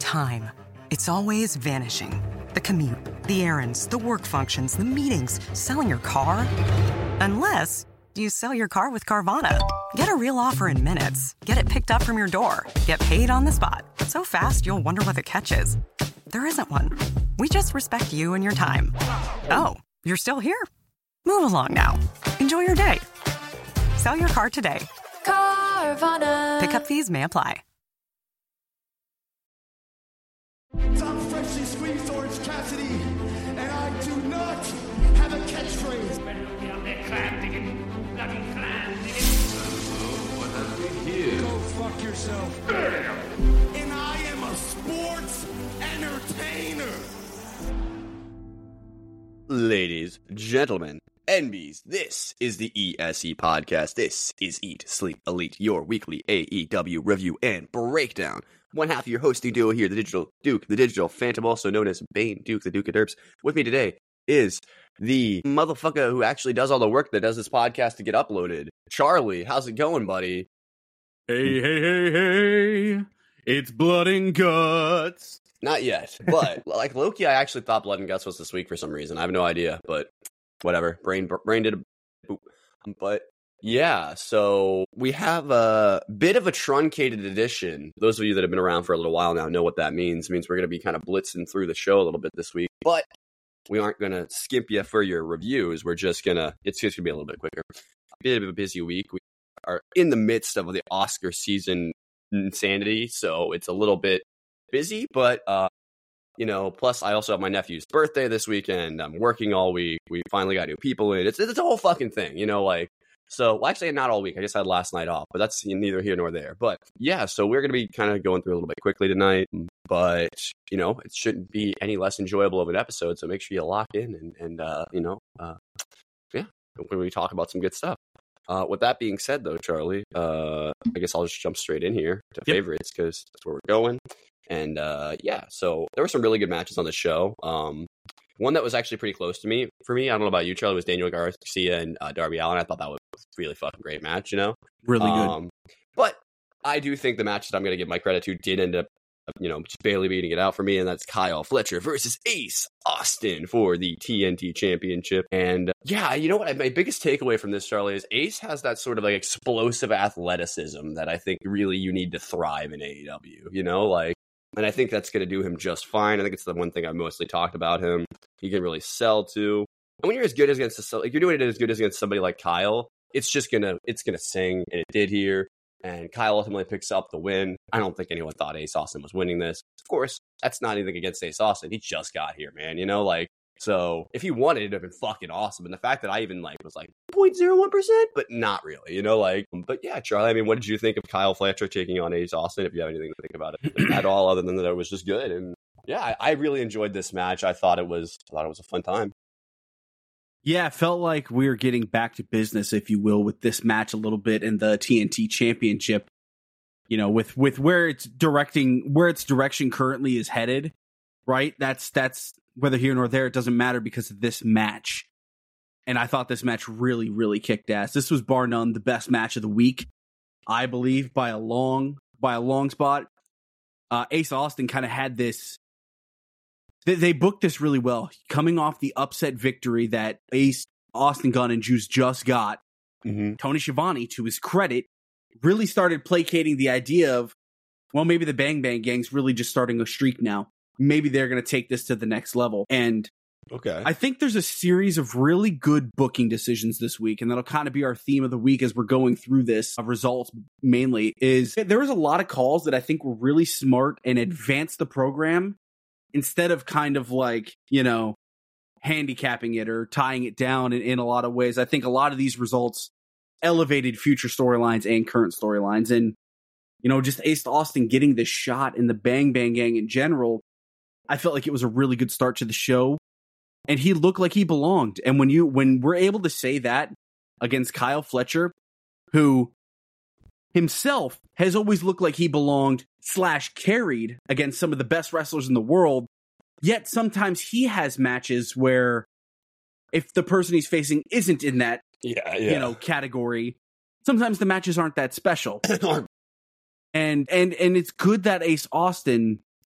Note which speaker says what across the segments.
Speaker 1: time. It's always vanishing. The commute, the errands, the work functions, the meetings, selling your car. Unless you sell your car with Carvana. Get a real offer in minutes. Get it picked up from your door. Get paid on the spot. So fast, you'll wonder what the catch is. There isn't one. We just respect you and your time. Oh, you're still here? Move along now. Enjoy your day. Sell your car today.
Speaker 2: Carvana.
Speaker 1: Pickup fees may apply.
Speaker 3: I'm freshly squeezed Orange Cassidy, and I do not have a catchphrase.
Speaker 4: What have we here?
Speaker 3: Go fuck yourself. And I am a sports entertainer.
Speaker 5: Ladies, gentlemen, NBs, this is the ESE podcast. This is Eat, Sleep, Elite, your weekly AEW review and breakdown. One half of your hosting duo here, the Digital Duke, the Digital Phantom, also known as Bane Duke, the Duke of Derps. With me today is the motherfucker who actually does all the work that does this podcast to get uploaded. Charlie, how's it going, buddy?
Speaker 6: Hey, it's Blood and Guts.
Speaker 5: Not yet, but like Loki, I actually thought Blood and Guts was this week for some reason. I have no idea, but whatever. Brain did a boop. But yeah, so we have a bit of a truncated edition. Those of you that have been around for a little while now know what that means. It means we're going to be kind of blitzing through the show a little bit this week, but we aren't going to skimp you for your reviews. We're just going to, it's just going to be a little bit quicker. A bit of a busy week. We are in the midst of the Oscar season insanity, so it's a little bit busy, but plus I also have my nephew's birthday this weekend. I'm working all week. We finally got new people in. It's a whole fucking thing, so actually not all week. I just had last night off, but that's neither here nor there. But yeah, so we're going to be kind of going through a little bit quickly tonight, but it shouldn't be any less enjoyable of an episode. So make sure you lock in and we talk about some good stuff. With that being said, though, Charlie, I guess I'll just jump straight in here to favorites because that's where we're going. And so there were some really good matches on the show. One that was actually pretty close to me, I don't know about you, Charlie, was Daniel Garcia and Darby Allin. I thought that was a really fucking great match,
Speaker 6: Really good.
Speaker 5: But I do think the match that I'm going to give my credit to did end up, just barely beating it out for me, and that's Kyle Fletcher versus Ace Austin for the TNT Championship. And yeah, you know what? My biggest takeaway from this, Charlie, is Ace has that sort of like explosive athleticism that I think really you need to thrive in AEW, and I think that's going to do him just fine. I think it's the one thing I've mostly talked about him. He can really sell to. And when you're as good as you're doing it as good as against somebody like Kyle, it's gonna sing, and it did here. And Kyle ultimately picks up the win. I don't think anyone thought Ace Austin was winning this. Of course, that's not anything against Ace Austin. He just got here, man. So if he won it, it'd have been fucking awesome. And the fact that I even was 0.01%, but not really, but yeah, Charlie, what did you think of Kyle Fletcher taking on Ace Austin? If you have anything to think about it at all, other than that it was just good. And yeah, I really enjoyed this match. I thought it was a fun time.
Speaker 6: Yeah, it felt like we were getting back to business, if you will, with this match a little bit in the TNT Championship. With where its direction currently is headed, right? That's whether here nor there, it doesn't matter because of this match. And I thought this match really, really kicked ass. This was bar none the best match of the week, I believe, by a long spot. Ace Austin kind of had this. They booked this really well, coming off the upset victory that Ace Austin Gunn and Juice just got. Mm-hmm. Tony Schiavone, to his credit, really started placating the idea of, well, maybe the Bang Bang Gang's really just starting a streak now. Maybe they're going to take this to the next level. And
Speaker 5: okay,
Speaker 6: I think there's a series of really good booking decisions this week, and that'll kind of be our theme of the week as we're going through this. Results mainly is there was a lot of calls that I think were really smart and advanced the program instead of kind of handicapping it or tying it down in a lot of ways. I think a lot of these results elevated future storylines and current storylines, and just Ace Austin getting this shot in the Bang Bang Gang in general. I felt like it was a really good start to the show, and he looked like he belonged. And when we're able to say that against Kyle Fletcher, who himself has always looked like he belonged / carried against some of the best wrestlers in the world, yet sometimes he has matches where if the person he's facing isn't in that category, sometimes the matches aren't that special. and it's good that Ace Austin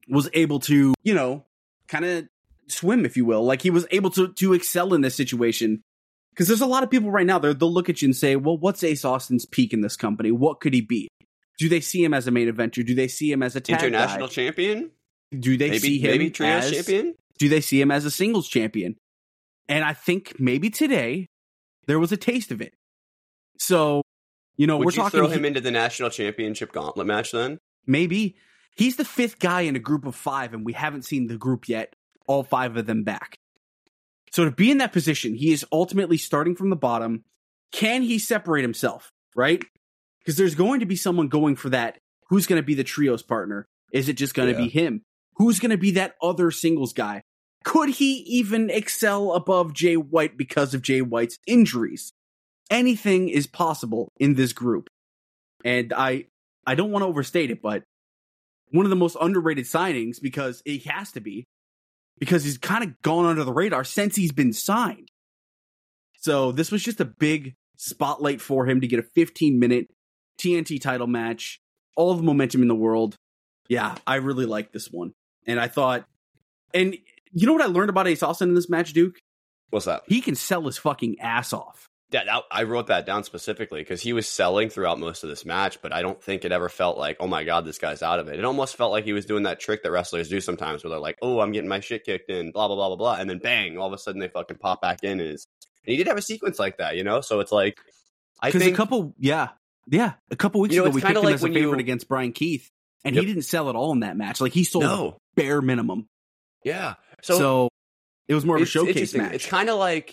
Speaker 6: was able to, kind of swim, if you will. Like, he was able to excel in this situation. Because there's a lot of people right now, they'll look at you and say, well, what's Ace Austin's peak in this company? What could he be? Do they see him as a main eventer? Do they see him as a tag
Speaker 5: international
Speaker 6: guy?
Speaker 5: champion?
Speaker 6: Do they see him
Speaker 5: maybe trios
Speaker 6: as
Speaker 5: champion?
Speaker 6: Do they see him as a singles champion? And I think maybe today there was a taste of it. So,
Speaker 5: Would
Speaker 6: we're
Speaker 5: you
Speaker 6: talking.
Speaker 5: Throw him into the national championship gauntlet match then?
Speaker 6: Maybe. He's the 5th guy in a group of 5, and we haven't seen the group yet, all 5 of them back. So to be in that position, he is ultimately starting from the bottom. Can he separate himself, right? Because there's going to be someone going for that. Who's going to be the trios partner? Is it just going to be him? Who's going to be that other singles guy? Could he even excel above Jay White because of Jay White's injuries? Anything is possible in this group. And I don't want to overstate it, but one of the most underrated signings, because it has to be, because he's kind of gone under the radar since he's been signed. So this was just a big spotlight for him to get a 15-minute TNT title match, all the momentum in the world. Yeah, I really like this one. And I thought, and you know what I learned about Ace Austin in this match, Duke?
Speaker 5: What's that?
Speaker 6: He can sell his fucking ass off.
Speaker 5: Yeah, I wrote that down specifically because he was selling throughout most of this match, but I don't think it ever felt like, oh my God, this guy's out of it. It almost felt like he was doing that trick that wrestlers do sometimes where they're like, oh, I'm getting my shit kicked in, blah, blah, blah, blah, blah. And then bang, all of a sudden they fucking pop back in. And he did have a sequence like that, So it's like, I think.
Speaker 6: A couple weeks ago, we picked him
Speaker 5: like
Speaker 6: as a favorite against Brian Keith, and he didn't sell at all in that match. Like, he sold bare minimum.
Speaker 5: Yeah.
Speaker 6: So it was more of a showcase match.
Speaker 5: It's kind of like,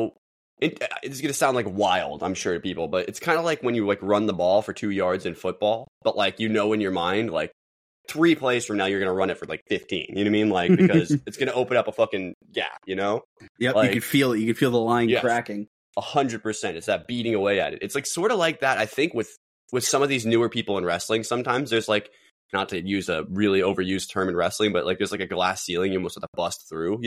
Speaker 5: it's going to sound like wild, I'm sure to people, but it's kind of like when you like run the ball for 2 yards in football, but like, in your mind, like 3 plays from now, you're going to run it for like 15. You know what I mean? Like, because it's going to open up a fucking gap, Yep.
Speaker 6: Like, you could feel it. You could feel the line cracking.
Speaker 5: 100%. It's that beating away at it. It's like sort of like that. I think with some of these newer people in wrestling, sometimes there's like, not to use a really overused term in wrestling, but like there's like a glass ceiling you almost have to bust through,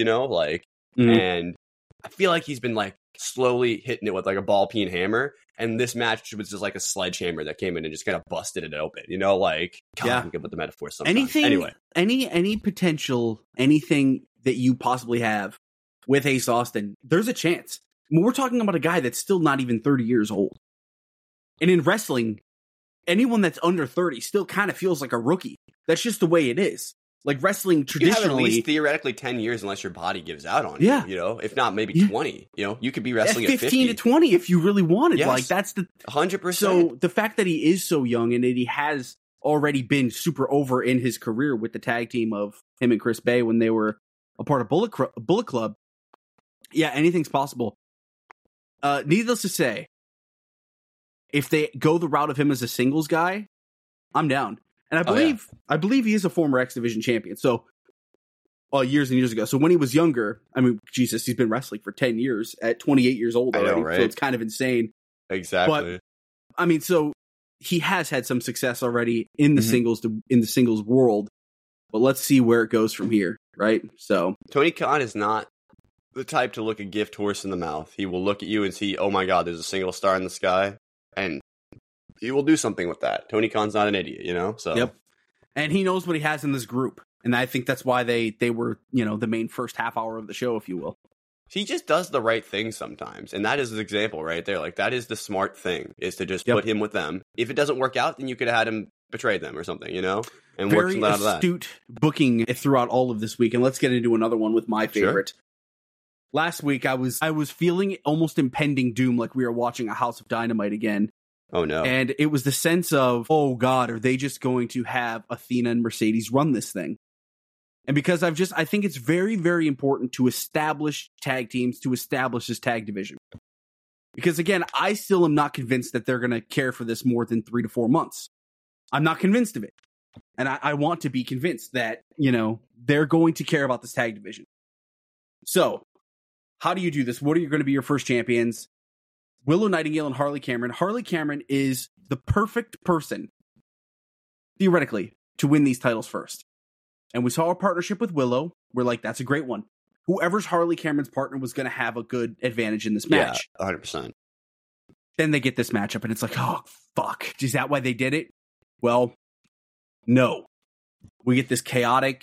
Speaker 5: and I feel like he's been like slowly hitting it with like a ball peen hammer, and this match was just like a sledgehammer that came in and just kind of busted it open, like, God, I'm good with the metaphor sometimes. Anyway,
Speaker 6: any potential, anything that you possibly have with Ace Austin, there's a chance. I mean, we're talking about a guy that's still not even 30 years old, and in wrestling, anyone that's under 30 still kind of feels like a rookie. That's just the way it is. Like, wrestling traditionally,
Speaker 5: you have at least theoretically 10 years unless your body gives out on you, if not maybe 20, you could be wrestling at
Speaker 6: 15 to 20 if you really wanted.
Speaker 5: Yes.
Speaker 6: Like, that's the
Speaker 5: 100%.
Speaker 6: So the fact that he is so young and that he has already been super over in his career with the tag team of him and Chris Bay when they were a part of Bullet Club. Yeah, anything's possible. Needless to say, if they go the route of him as a singles guy, I'm down. And I believe he is a former X Division champion. So, years and years ago. So when he was younger, I mean, Jesus, he's been wrestling for 10 years at 28 years old already. I know, right? So it's kind of insane.
Speaker 5: Exactly.
Speaker 6: But, I mean, so he has had some success already in the singles world. But let's see where it goes from here, right? So
Speaker 5: Tony Khan is not the type to look a gift horse in the mouth. He will look at you and see, oh my God, there's a single star in the sky, and he will do something with that. Tony Khan's not an idiot, So
Speaker 6: yep, and he knows what he has in this group, and I think that's why they were the main first half hour of the show, if you will.
Speaker 5: He just does the right thing sometimes, and that is an example right there. Like, that is the smart thing, is to just put him with them. If it doesn't work out, then you could have had him betray them or something, and work something out of that.
Speaker 6: Very astute booking throughout all of this week, and let's get into another one with my favorite. Sure. Last week, I was feeling almost impending doom, like we were watching a House of Dynamite again.
Speaker 5: Oh, no.
Speaker 6: And it was the sense of, oh, God, are they just going to have Athena and Mercedes run this thing? And because I think it's very, very important to establish tag teams, to establish this tag division. Because, again, I still am not convinced that they're going to care for this more than 3 to 4 months. I'm not convinced of it. And I want to be convinced that, they're going to care about this tag division. So, how do you do this? What are you going to be your first champions? Willow Nightingale and Harley Cameron. Harley Cameron is the perfect person, theoretically, to win these titles first. And we saw a partnership with Willow. We're like, that's a great one. Whoever's Harley Cameron's partner was going to have a good advantage in this match.
Speaker 5: Yeah, 100%.
Speaker 6: Then they get this matchup, and it's like, oh, fuck. Is that why they did it? Well, no. We get this chaotic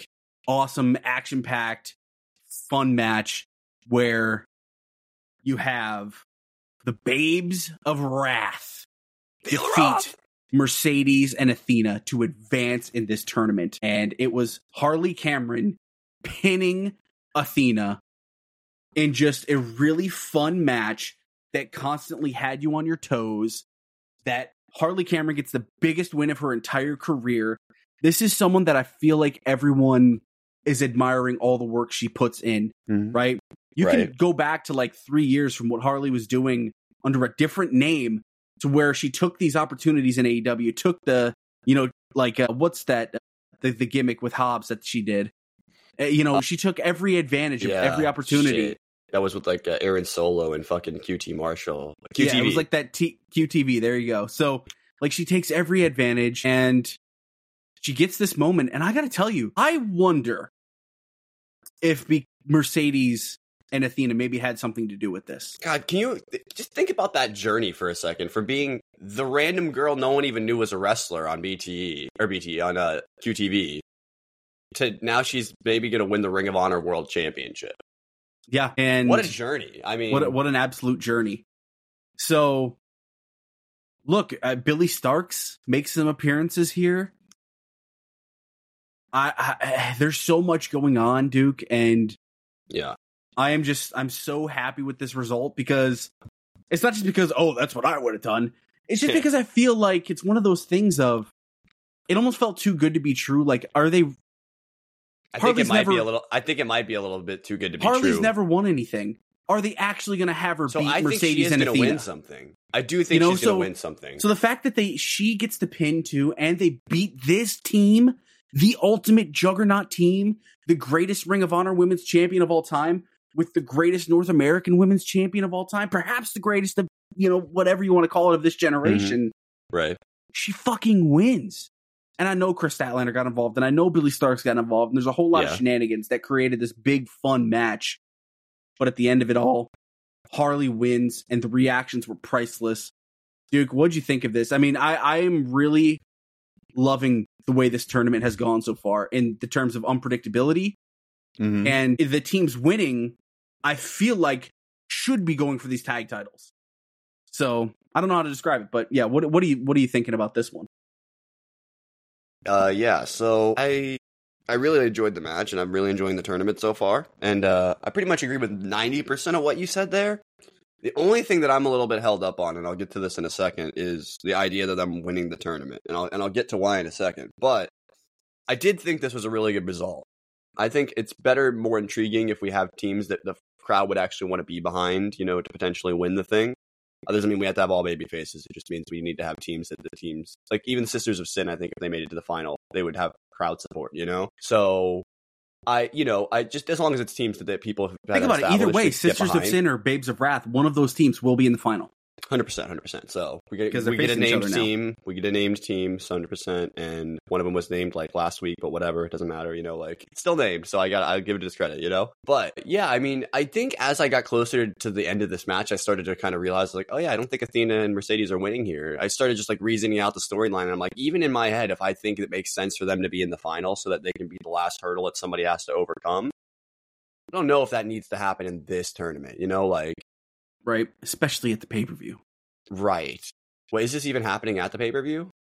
Speaker 6: awesome, action-packed, fun match where you have the Babes of Wrath defeat Mercedes and Athena to advance in this tournament. And it was Harley Cameron pinning Athena in just a really fun match that constantly had you on your toes, that Harley Cameron gets the biggest win of her entire career. This is someone that I feel like everyone is admiring all the work she puts in, right? You can go back to like 3 years from what Harley was doing under a different name to where she took these opportunities in AEW, took the, what's that, the gimmick with Hobbs that she did. She took every advantage of every opportunity.
Speaker 5: Shit. That was with like Aaron Solo and fucking QT Marshall. QTV.
Speaker 6: Yeah, it was like that QTV. There you go. So like she takes every advantage and she gets this moment. And I got to tell you, I wonder if Mercedes and Athena maybe had something to do with this.
Speaker 5: God, can you just think about that journey for a second? From being the random girl no one even knew was a wrestler on BTE on QTV to now she's maybe going to win the Ring of Honor World Championship.
Speaker 6: Yeah, and
Speaker 5: what a journey! I mean,
Speaker 6: what an absolute journey. So, look, Billy Starks makes some appearances here. There's so much going on, Duke, and
Speaker 5: yeah,
Speaker 6: I'm so happy with this result because it's not just because that's what I would have done. It's just because I feel like it's one of those things of it almost felt too good to be true. Like, are they?
Speaker 5: I think it might be a little bit too good to be true.
Speaker 6: Harley's never won anything. Are they actually going to have her beat Mercedes and Athena?
Speaker 5: Win something. I do think she's going to win something.
Speaker 6: So the fact that she gets the pin too, and they beat this team, the ultimate juggernaut team, the greatest Ring of Honor Women's Champion of all time, with the greatest North American Women's Champion of all time, perhaps the greatest of whatever you want to call it of this generation.
Speaker 5: Right.
Speaker 6: She fucking wins. And I know Chris Statlander got involved, and I know Billy Starks got involved, and there's a whole lot of shenanigans that created this big, fun match. But at the end of it all, Harley wins, and the reactions were priceless. Duke, what'd you think of this? I mean, I am really loving the way this tournament has gone so far in the terms of unpredictability. And the teams winning, I feel like, should be going for these tag titles. So, I don't know how to describe it, but yeah, what are you thinking about this one?
Speaker 5: So I really enjoyed the match, and I'm really enjoying the tournament so far. And I pretty much agree with 90% of what you said there. The only thing that I'm a little bit held up on, and I'll get to this in a second, is the idea that I'm winning the tournament. And I'll get to why in a second. But I did think this was a really good result. I think it's better, more intriguing if we have teams that the crowd would actually want to be behind, to potentially win the thing. That doesn't mean we have to have all baby faces. It just means we need to have teams that the teams, like even Sisters of Sin, I think if they made it to the final, they would have crowd support, So I just, as long as it's teams that people have
Speaker 6: think about it. Either way, Sisters of Sin or Babes of Wrath, one of those teams will be in the final.
Speaker 5: 100%. So we get a named team. We get a named team, 100%. And one of them was named like last week, but whatever, it doesn't matter. It's still named. So I'll give it its credit. But yeah, I mean, I think as I got closer to the end of this match, I started to kind of realize like, oh yeah, I don't think Athena and Mercedes are winning here. I started just like reasoning out the storyline. And I'm like, even in my head, if I think it makes sense for them to be in the final so that they can be the last hurdle that somebody has to overcome, I don't know if that needs to happen in this tournament.
Speaker 6: Right, especially at the pay-per-view.
Speaker 5: Right. Wait, is this even happening at the pay-per-view?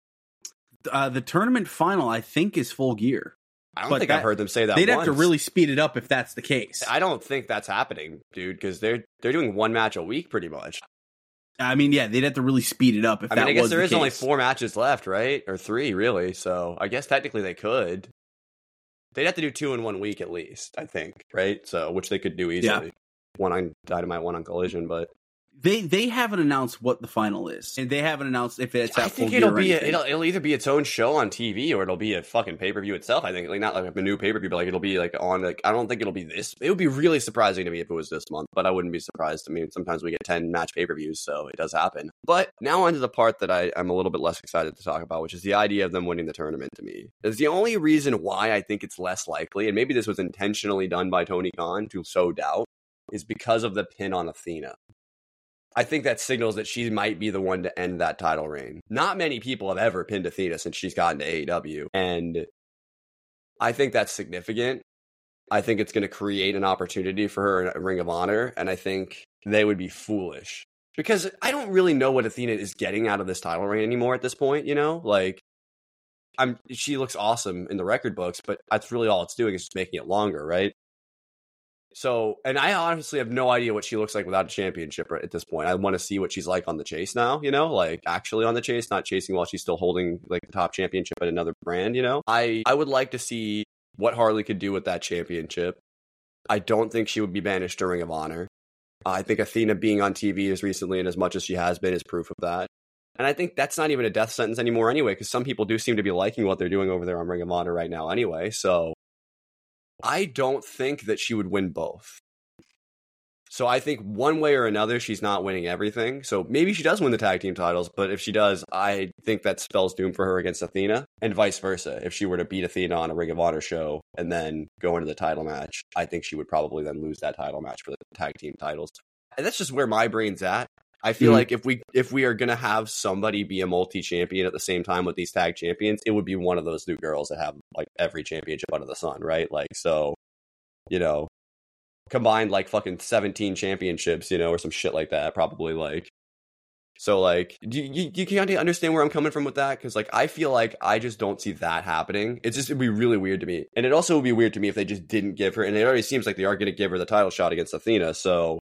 Speaker 6: The tournament final, I think, is Full Gear.
Speaker 5: I don't think I've heard them say that
Speaker 6: They'd have to really speed it up if that's the case.
Speaker 5: I don't think that's happening, dude, because they're doing one match a week pretty much.
Speaker 6: I mean, yeah, they'd have to really speed it up if that was the case. I guess
Speaker 5: there is only 4 matches left, right? Or 3, really. So I guess technically they could. They'd have to do 2 in 1 week at least, I think, right? So, which they could do easily. Yeah. One on Dynamite, one on Collision, but
Speaker 6: they haven't announced what the final is, and they haven't announced if it's.
Speaker 5: I think it'll either be its own show on TV or it'll be a fucking pay-per-view itself. I think not like a new pay-per-view, but like it'll be like on like I don't think it'll be this. It would be really surprising to me if it was this month, but I wouldn't be surprised. I mean, sometimes we get 10 match pay-per-views, so it does happen. But now onto the part that I'm a little bit less excited to talk about, which is the idea of them winning the tournament. To me, is the only reason why I think it's less likely, and maybe this was intentionally done by Tony Khan to sow doubt, is because of the pin on Athena. I think that signals that she might be the one to end that title reign. Not many people have ever pinned Athena since she's gotten to AEW. And I think that's significant. I think it's going to create an opportunity for her in Ring of Honor, and I think they would be foolish. Because I don't really know what Athena is getting out of this title reign anymore at this point, you know? Like, she looks awesome in the record books, but that's really all it's doing is just making it longer, right? So, and I honestly have no idea what she looks like without a championship at this point. I want to see what she's like on the chase now, you know, like actually on the chase, not chasing while she's still holding like the top championship at another brand, you know. I would like to see what Harley could do with that championship. I don't think she would be banished to Ring of Honor. I think Athena being on TV as recently and as much as she has been is proof of that. And I think that's not even a death sentence anymore anyway, because some people do seem to be liking what they're doing over there on Ring of Honor right now anyway. So I don't think that she would win both. So I think one way or another, she's not winning everything. So maybe she does win the tag team titles, but if she does, I think that spells doom for her against Athena, and vice versa. If she were to beat Athena on a Ring of Honor show and then go into the title match, I think she would probably then lose that title match for the tag team titles. And that's just where my brain's at. I feel like if we are going to have somebody be a multi-champion at the same time with these tag champions, it would be one of those new girls that have like every championship under the sun, right? Like, so, you know, combined like fucking 17 championships, you know, or some shit like that, probably. Like, so like, you kind of understand where I'm coming from with that? Because like, I feel like I just don't see that happening. It'd be really weird to me. And it also would be weird to me if they just didn't give her, and it already seems like they are going to give her the title shot against Athena. So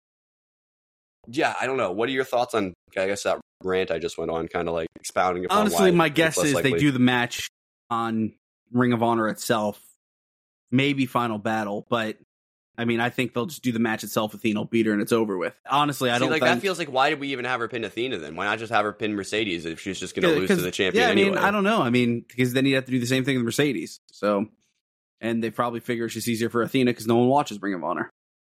Speaker 5: yeah, I don't know. What are your thoughts on, I guess, that rant I just went on, kind of like expounding upon
Speaker 6: honestly,
Speaker 5: why
Speaker 6: my guess is
Speaker 5: likely.
Speaker 6: they do the match on Ring of Honor itself, maybe Final Battle, but I mean, I think they'll just do the match itself. Athena will beat her and it's over with. Honestly, I don't
Speaker 5: like
Speaker 6: think
Speaker 5: that feels like, why did we even have her pin Athena then? Why not just have her pin Mercedes if she's just going to lose to the champion anyway?
Speaker 6: I don't know. I mean, because then you'd have to do the same thing with Mercedes. So, and they probably figure it's just easier for Athena because no one watches Ring of Honor.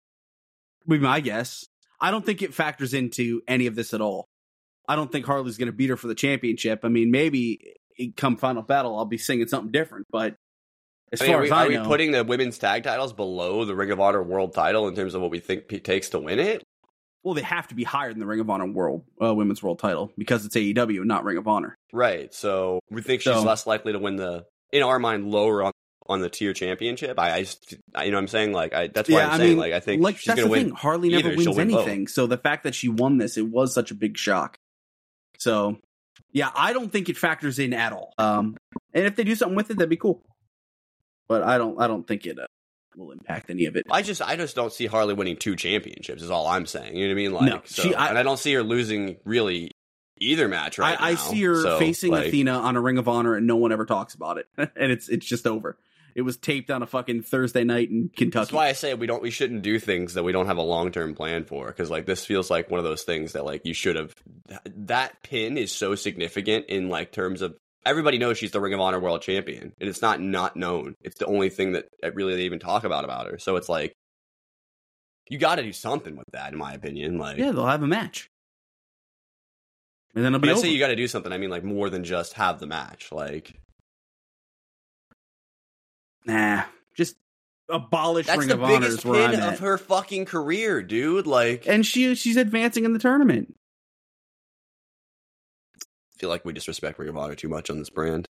Speaker 6: Would be my guess. I don't think it factors into any of this at all. I don't think Harley's going to beat her for the championship. I mean, maybe come Final Battle, I'll be singing something different. But as far as I know,
Speaker 5: are we putting the women's tag titles below the Ring of Honor world title in terms of what we think it takes to win it?
Speaker 6: Well, they have to be higher than the Ring of Honor women's world title because it's AEW, not Ring of Honor.
Speaker 5: Right. So we think she's less likely to win in our mind, lower on the tier championship. I you know what I'm saying? Like, that's why I'm saying, like, I think
Speaker 6: like,
Speaker 5: she's going to win.
Speaker 6: Harley never wins anything. So the fact that she won this, it was such a big shock. So, yeah, I don't think it factors in at all. And if they do something with it, that'd be cool. But I don't think it will impact any of it.
Speaker 5: I just don't see Harley winning 2 championships is all I'm saying. You know what I mean? Like,
Speaker 6: no,
Speaker 5: and I don't see her losing really either match right now.
Speaker 6: I see her facing Athena on a Ring of Honor and no one ever talks about it. And it's just over. It was taped on a fucking Thursday night in Kentucky.
Speaker 5: That's why I say we shouldn't do things that we don't have a long-term plan for. Because like this feels like one of those things that like you should have. That pin is so significant in like terms of everybody knows she's the Ring of Honor World Champion, and it's not known. It's the only thing that really they even talk about her. So it's like you got to do something with that, in my opinion. Like,
Speaker 6: yeah, they'll have a match, and then it'll be
Speaker 5: when
Speaker 6: over.
Speaker 5: I say you got to do something, I mean like more than just have the match. Like,
Speaker 6: nah, just abolish
Speaker 5: that's
Speaker 6: Ring
Speaker 5: the
Speaker 6: of Honor.
Speaker 5: biggest
Speaker 6: Is where
Speaker 5: pin
Speaker 6: I'm
Speaker 5: of her fucking career, dude. Like,
Speaker 6: and she's advancing in the tournament.
Speaker 5: I feel like we disrespect Ring of Honor too much on this brand.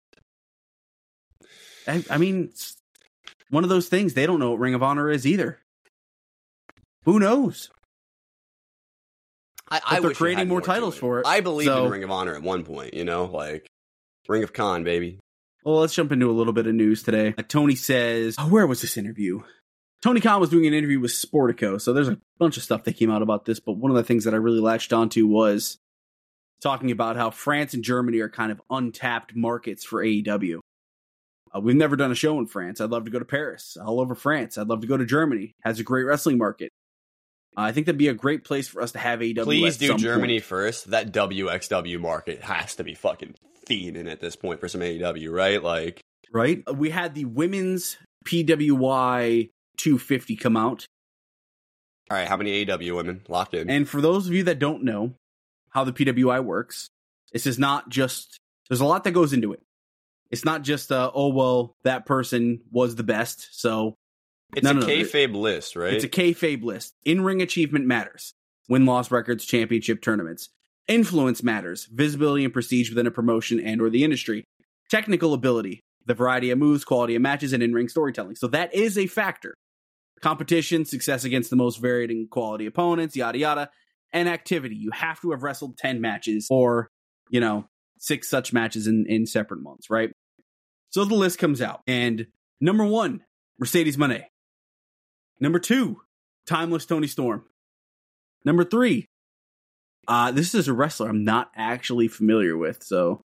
Speaker 6: I mean, it's one of those things. They don't know what Ring of Honor is either. Who knows?
Speaker 5: They're
Speaker 6: creating more titles for it.
Speaker 5: I believed in Ring of Honor at one point, you know, like Ring of Con, baby.
Speaker 6: Well, let's jump into a little bit of news today. Tony says, where was this interview? Tony Khan was doing an interview with Sportico, so there's a bunch of stuff that came out about this, but one of the things that I really latched onto was talking about how France and Germany are kind of untapped markets for AEW. We've never done a show in France. I'd love to go to Paris, all over France. I'd love to go to Germany. Has a great wrestling market. I think that'd be a great place for us to have AEW.
Speaker 5: Please do Germany first. That WXW market has to be fucking fiending at this point for some AEW, right? Like,
Speaker 6: right? We had the women's PWI 250 come out.
Speaker 5: All right, how many AEW women locked in?
Speaker 6: And for those of you that don't know how the PWI works, this is not just, there's a lot that goes into it. It's not just, that person was the best, so.
Speaker 5: It's a kayfabe list, right?
Speaker 6: It's a kayfabe list. In-ring achievement matters. Win-loss records, championship tournaments. Influence matters. Visibility and prestige within a promotion and or the industry. Technical ability. The variety of moves, quality of matches, and in-ring storytelling. So that is a factor. competition, success against the most varied and quality opponents, yada, yada, and activity. You have to have wrestled 10 matches or, 6 such matches in separate months, right? So the list comes out. And number 1, Mercedes Moné. Number 2, Timeless Tony Storm. Number 3, this is a wrestler I'm not actually familiar with. So,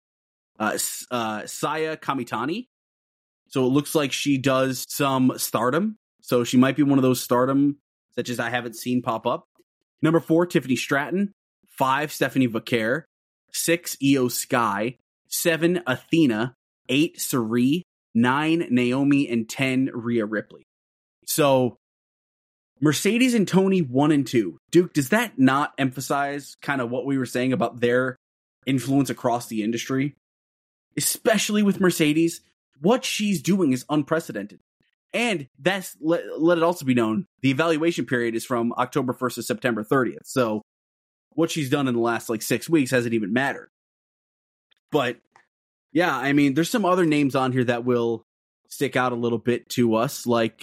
Speaker 6: Saya Kamitani. So it looks like she does some Stardom. So she might be one of those Stardom such as I haven't seen pop up. Number 4, Tiffany Stratton. 5, Stephanie Vaquer. 6, Io Sky. 7, Athena. 8, Cirie. 9, Naomi. And 10, Rhea Ripley. So Mercedes and Tony 1 and 2. Duke, does that not emphasize kind of what we were saying about their influence across the industry? Especially with Mercedes, what she's doing is unprecedented. And that's let it also be known, the evaluation period is from October 1st to September 30th. So what she's done in the last 6 weeks hasn't even mattered. But yeah, I mean, there's some other names on here that will stick out a little bit to us, like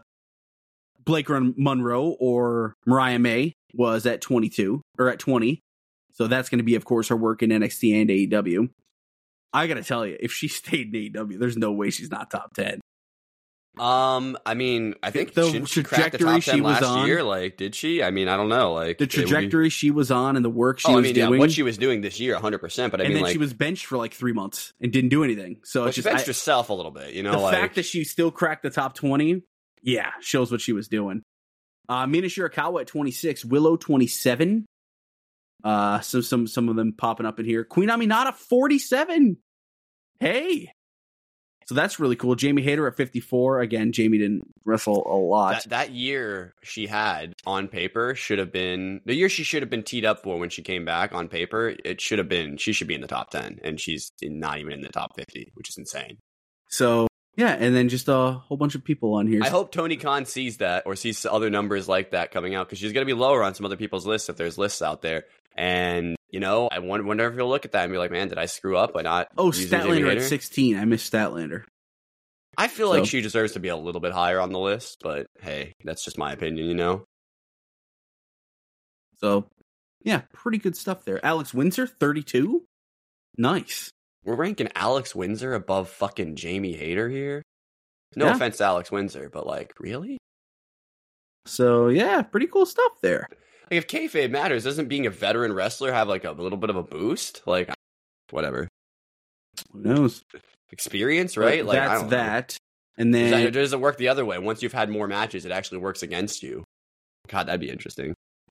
Speaker 6: Blake Monroe or Mariah May was at 22 or at 20. So that's going to be, of course, her work in NXT and AEW. I got to tell you, if she stayed in AEW, there's no way she's not top 10.
Speaker 5: I mean, I think
Speaker 6: the trajectory she was on
Speaker 5: year. Did she? I mean, I don't know.
Speaker 6: The trajectory she was on and the work she was doing.
Speaker 5: What she was doing this year, 100%. But
Speaker 6: then she was benched for 3 months and didn't do anything. So
Speaker 5: she benched herself a little bit. The
Speaker 6: fact that she still cracked the top 20, yeah, shows what she was doing. Mina Shirakawa at 26, Willow 27. So some of them popping up in here. Queen Aminata 47. Hey. So that's really cool. Jamie Hayter at 54. Again, Jamie didn't wrestle a lot.
Speaker 5: That year she had on paper should have been the year she should have been teed up for when she came back on paper. It should have been, she should be in the top 10 and she's not even in the top 50, which is insane.
Speaker 6: So yeah, and then just a whole bunch of people on here.
Speaker 5: I hope Tony Khan sees that or sees other numbers like that coming out because she's going to be lower on some other people's lists if there's lists out there. And, I wonder if he'll look at that and be like, man, did I screw up by not using
Speaker 6: Statlander at 16. I missed Statlander.
Speaker 5: I feel like she deserves to be a little bit higher on the list, but hey, that's just my opinion,
Speaker 6: So, yeah, pretty good stuff there. Alex Windsor, 32. Nice.
Speaker 5: We're ranking Alex Windsor above fucking Jamie Hayter here? No offense to Alex Windsor, but really?
Speaker 6: So, yeah, pretty cool stuff there.
Speaker 5: If kayfabe matters, doesn't being a veteran wrestler have a little bit of a boost? Whatever.
Speaker 6: Who knows?
Speaker 5: Experience, right?
Speaker 6: That's that. And then
Speaker 5: it doesn't work the other way. Once you've had more matches, it actually works against you. God, that'd be interesting.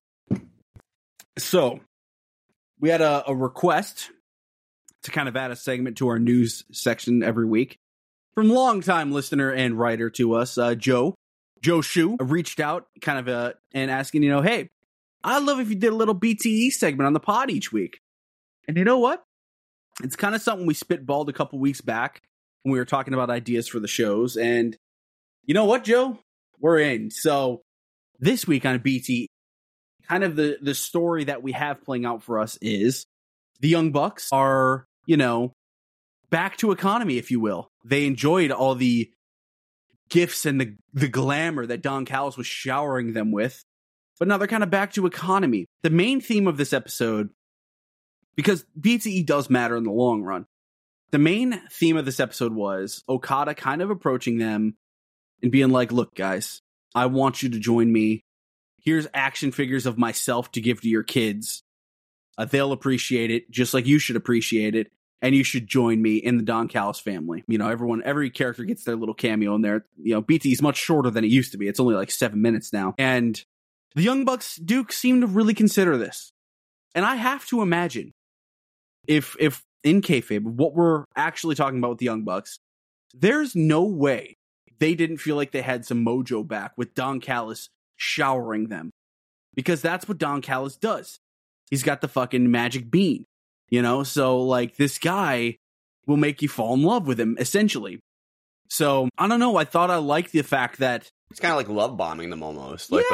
Speaker 6: So, we had a request to kind of add a segment to our news section every week from longtime listener and writer to us, Joe Shu, reached out kind of and asking, hey, I'd love if you did a little BTE segment on the pod each week. And you know what? It's kind of something we spitballed a couple weeks back when we were talking about ideas for the shows. And you know what, Joe? We're in. So this week on BTE, kind of the story that we have playing out for us is the Young Bucks are, back to economy, if you will. They enjoyed all the gifts and the glamour that Don Callis was showering them with. But now they're kind of back to economy. The main theme of this episode, because BTE does matter in the long run, the main theme of this episode was Okada kind of approaching them and being like, look, guys, I want you to join me. Here's action figures of myself to give to your kids. They'll appreciate it, just like you should appreciate it. And you should join me in the Don Callis family. Every character gets their little cameo in there. BTE is much shorter than it used to be. It's only 7 minutes now. And the Young Bucks, Duke, seem to really consider this. And I have to imagine if in kayfabe, what we're actually talking about with the Young Bucks, there's no way they didn't feel like they had some mojo back with Don Callis showering them. Because that's what Don Callis does. He's got the fucking magic bean. So this guy will make you fall in love with him, essentially. So, I don't know. I thought I liked the fact that
Speaker 5: it's kind of like love bombing them almost.
Speaker 6: I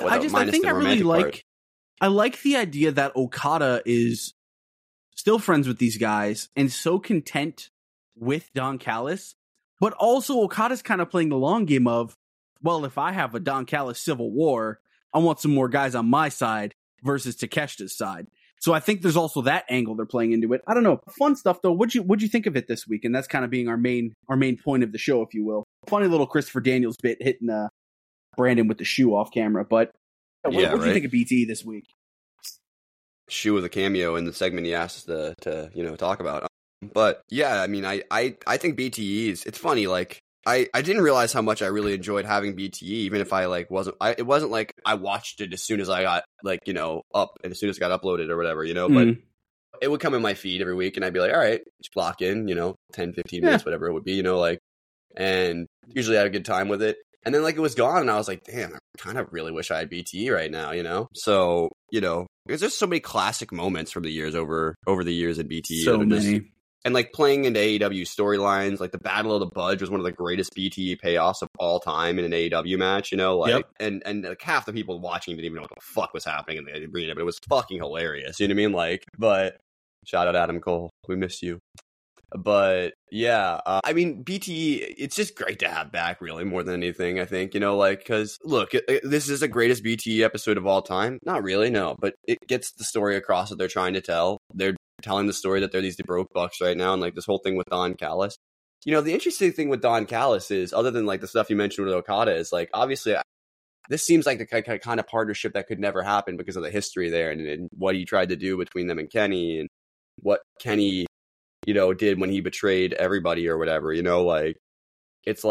Speaker 6: like the idea that Okada is still friends with these guys and so content with Don Callis, but also Okada's kind of playing the long game of, well, if I have a Don Callis Civil War, I want some more guys on my side versus Takeshita's side. So I think there's also that angle they're playing into it. I don't know. Fun stuff though. What'd you think of it this week? And that's kind of being our main point of the show, if you will. Funny little Christopher Daniels bit hitting Brandon with the shoe off camera. But what do you think of BTE this week?
Speaker 5: Shoe with a cameo in the segment he asked us to talk about. But yeah, I mean, I think BTE is, it's funny, like, I didn't realize how much I really enjoyed having BTE, even if I it wasn't like I watched it as soon as I got up and as soon as it got uploaded or whatever, but it would come in my feed every week and I'd be like, all right, just block in, 10, 15 minutes, whatever it would be, and usually I had a good time with it. And then it was gone and I was like, damn, I kind of really wish I had BTE right now, So, because there's so many classic moments from the years over the years in BTE.
Speaker 6: So many.
Speaker 5: And playing into AEW storylines, the Battle of the Budge was one of the greatest BTE payoffs of all time in an AEW match,
Speaker 6: Yep.
Speaker 5: and half the people watching didn't even know what the fuck was happening in the arena, but it was fucking hilarious, you know what I mean? But shout out Adam Cole, we miss you. But yeah, I mean, BTE, it's just great to have back, really, more than anything, I think, because look, this is the greatest BTE episode of all time. Not really, no, but it gets the story across that they're trying to tell. They're telling the story that they're these broke bucks right now, and this whole thing with Don Callis. The interesting thing with Don Callis is, other than the stuff you mentioned with Okada, is obviously this seems like the kind of partnership that could never happen because of the history there and what he tried to do between them and Kenny, and what Kenny did when he betrayed everybody or whatever, it's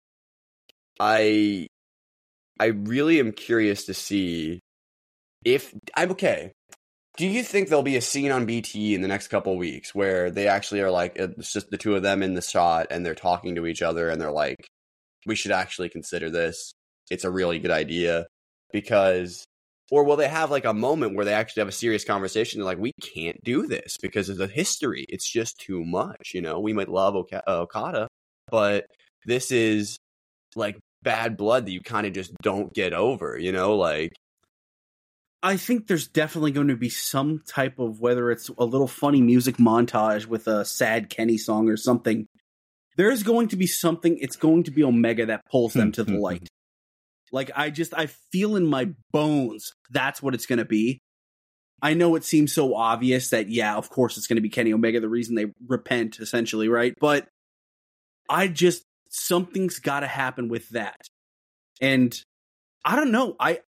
Speaker 5: I really am curious to see if I'm okay. Do you think there'll be a scene on BTE in the next couple of weeks where they actually are it's just the two of them in the shot and they're talking to each other and they're like, we should actually consider this. It's a really good idea or will they have a moment where they actually have a serious conversation? They're we can't do this because of the history. It's just too much. We might love Okada, but this is bad blood that you kind of just don't get over,
Speaker 6: I think there's definitely going to be some type of, whether it's a little funny music montage with a sad Kenny song or something. There's going to be something. It's going to be Omega that pulls them to the light. I feel in my bones that's what it's going to be. I know it seems so obvious that, yeah, of course it's going to be Kenny Omega, the reason they repent, essentially, right? But something's got to happen with that. And I don't know.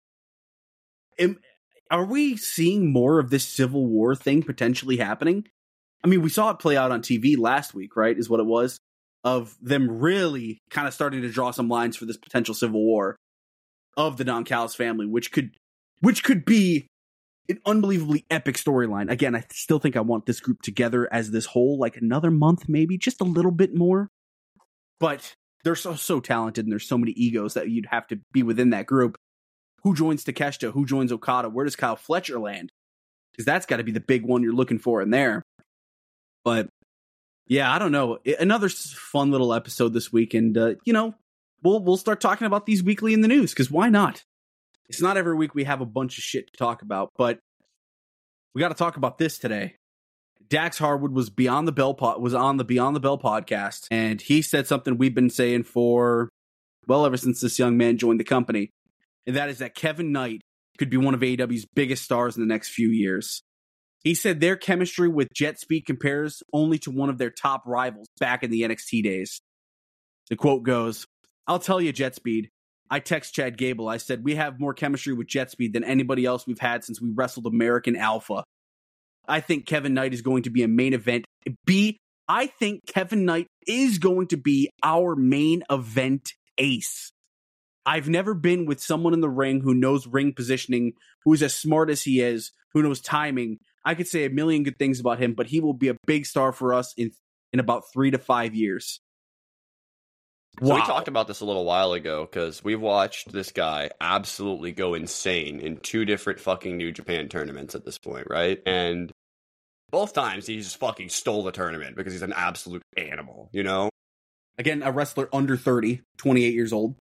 Speaker 6: Are we seeing more of this Civil War thing potentially happening? I mean, we saw it play out on TV last week, right? Is what it was, of them really kind of starting to draw some lines for this potential Civil War of the Don Callis family, which could be an unbelievably epic storyline. Again, I still think I want this group together as this whole, another month, maybe just a little bit more. But they're so talented and there's so many egos that you'd have to be within that group. Who joins Takeshita? Who joins Okada? Where does Kyle Fletcher land? Because that's got to be the big one you're looking for in there. But yeah, I don't know. Another fun little episode this week, and we'll start talking about these weekly in the news, because why not? It's not every week we have a bunch of shit to talk about, but we got to talk about this today. Dax Harwood was on the Beyond the Bell podcast, and he said something we've been saying for, ever since this young man joined the company. And that is that Kevin Knight could be one of AEW's biggest stars in the next few years. He said their chemistry with Jet Speed compares only to one of their top rivals back in the NXT days. The quote goes, "I'll tell you, Jet Speed, I text Chad Gable. I said, we have more chemistry with Jet Speed than anybody else we've had since we wrestled American Alpha. I think Kevin Knight is going to be a main event. I think Kevin Knight is going to be our main event ace. I've never been with someone in the ring who knows ring positioning, who's as smart as he is, who knows timing. I could say a million good things about him, but he will be a big star for us in about 3 to 5 years."
Speaker 5: So we talked about this a little while ago, because we've watched this guy absolutely go insane in 2 different fucking New Japan tournaments at this point, right? And both times he just fucking stole the tournament because he's an absolute animal,
Speaker 6: Again, a wrestler under 30, 28 years old.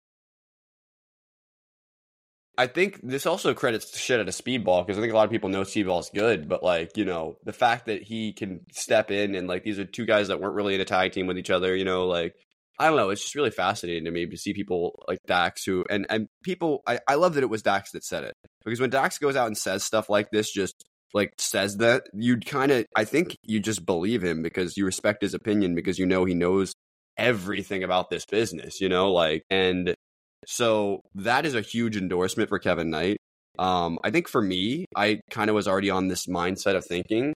Speaker 5: I think this also credits the shit out of Speedball, because I think a lot of people know Speedball's good, but the fact that he can step in and these are 2 guys that weren't really in a tag team with each other, I don't know. It's just really fascinating to me to see people like Dax who and people. I love that it was Dax that said it, because when Dax goes out and says stuff like this, just like says that, you'd kind of, I think you just believe him because you respect his opinion, because you know he knows everything about this business, you know, like, and so that is a huge endorsement for Kevin Knight. I think for me, I kind of was already on this mindset of thinking,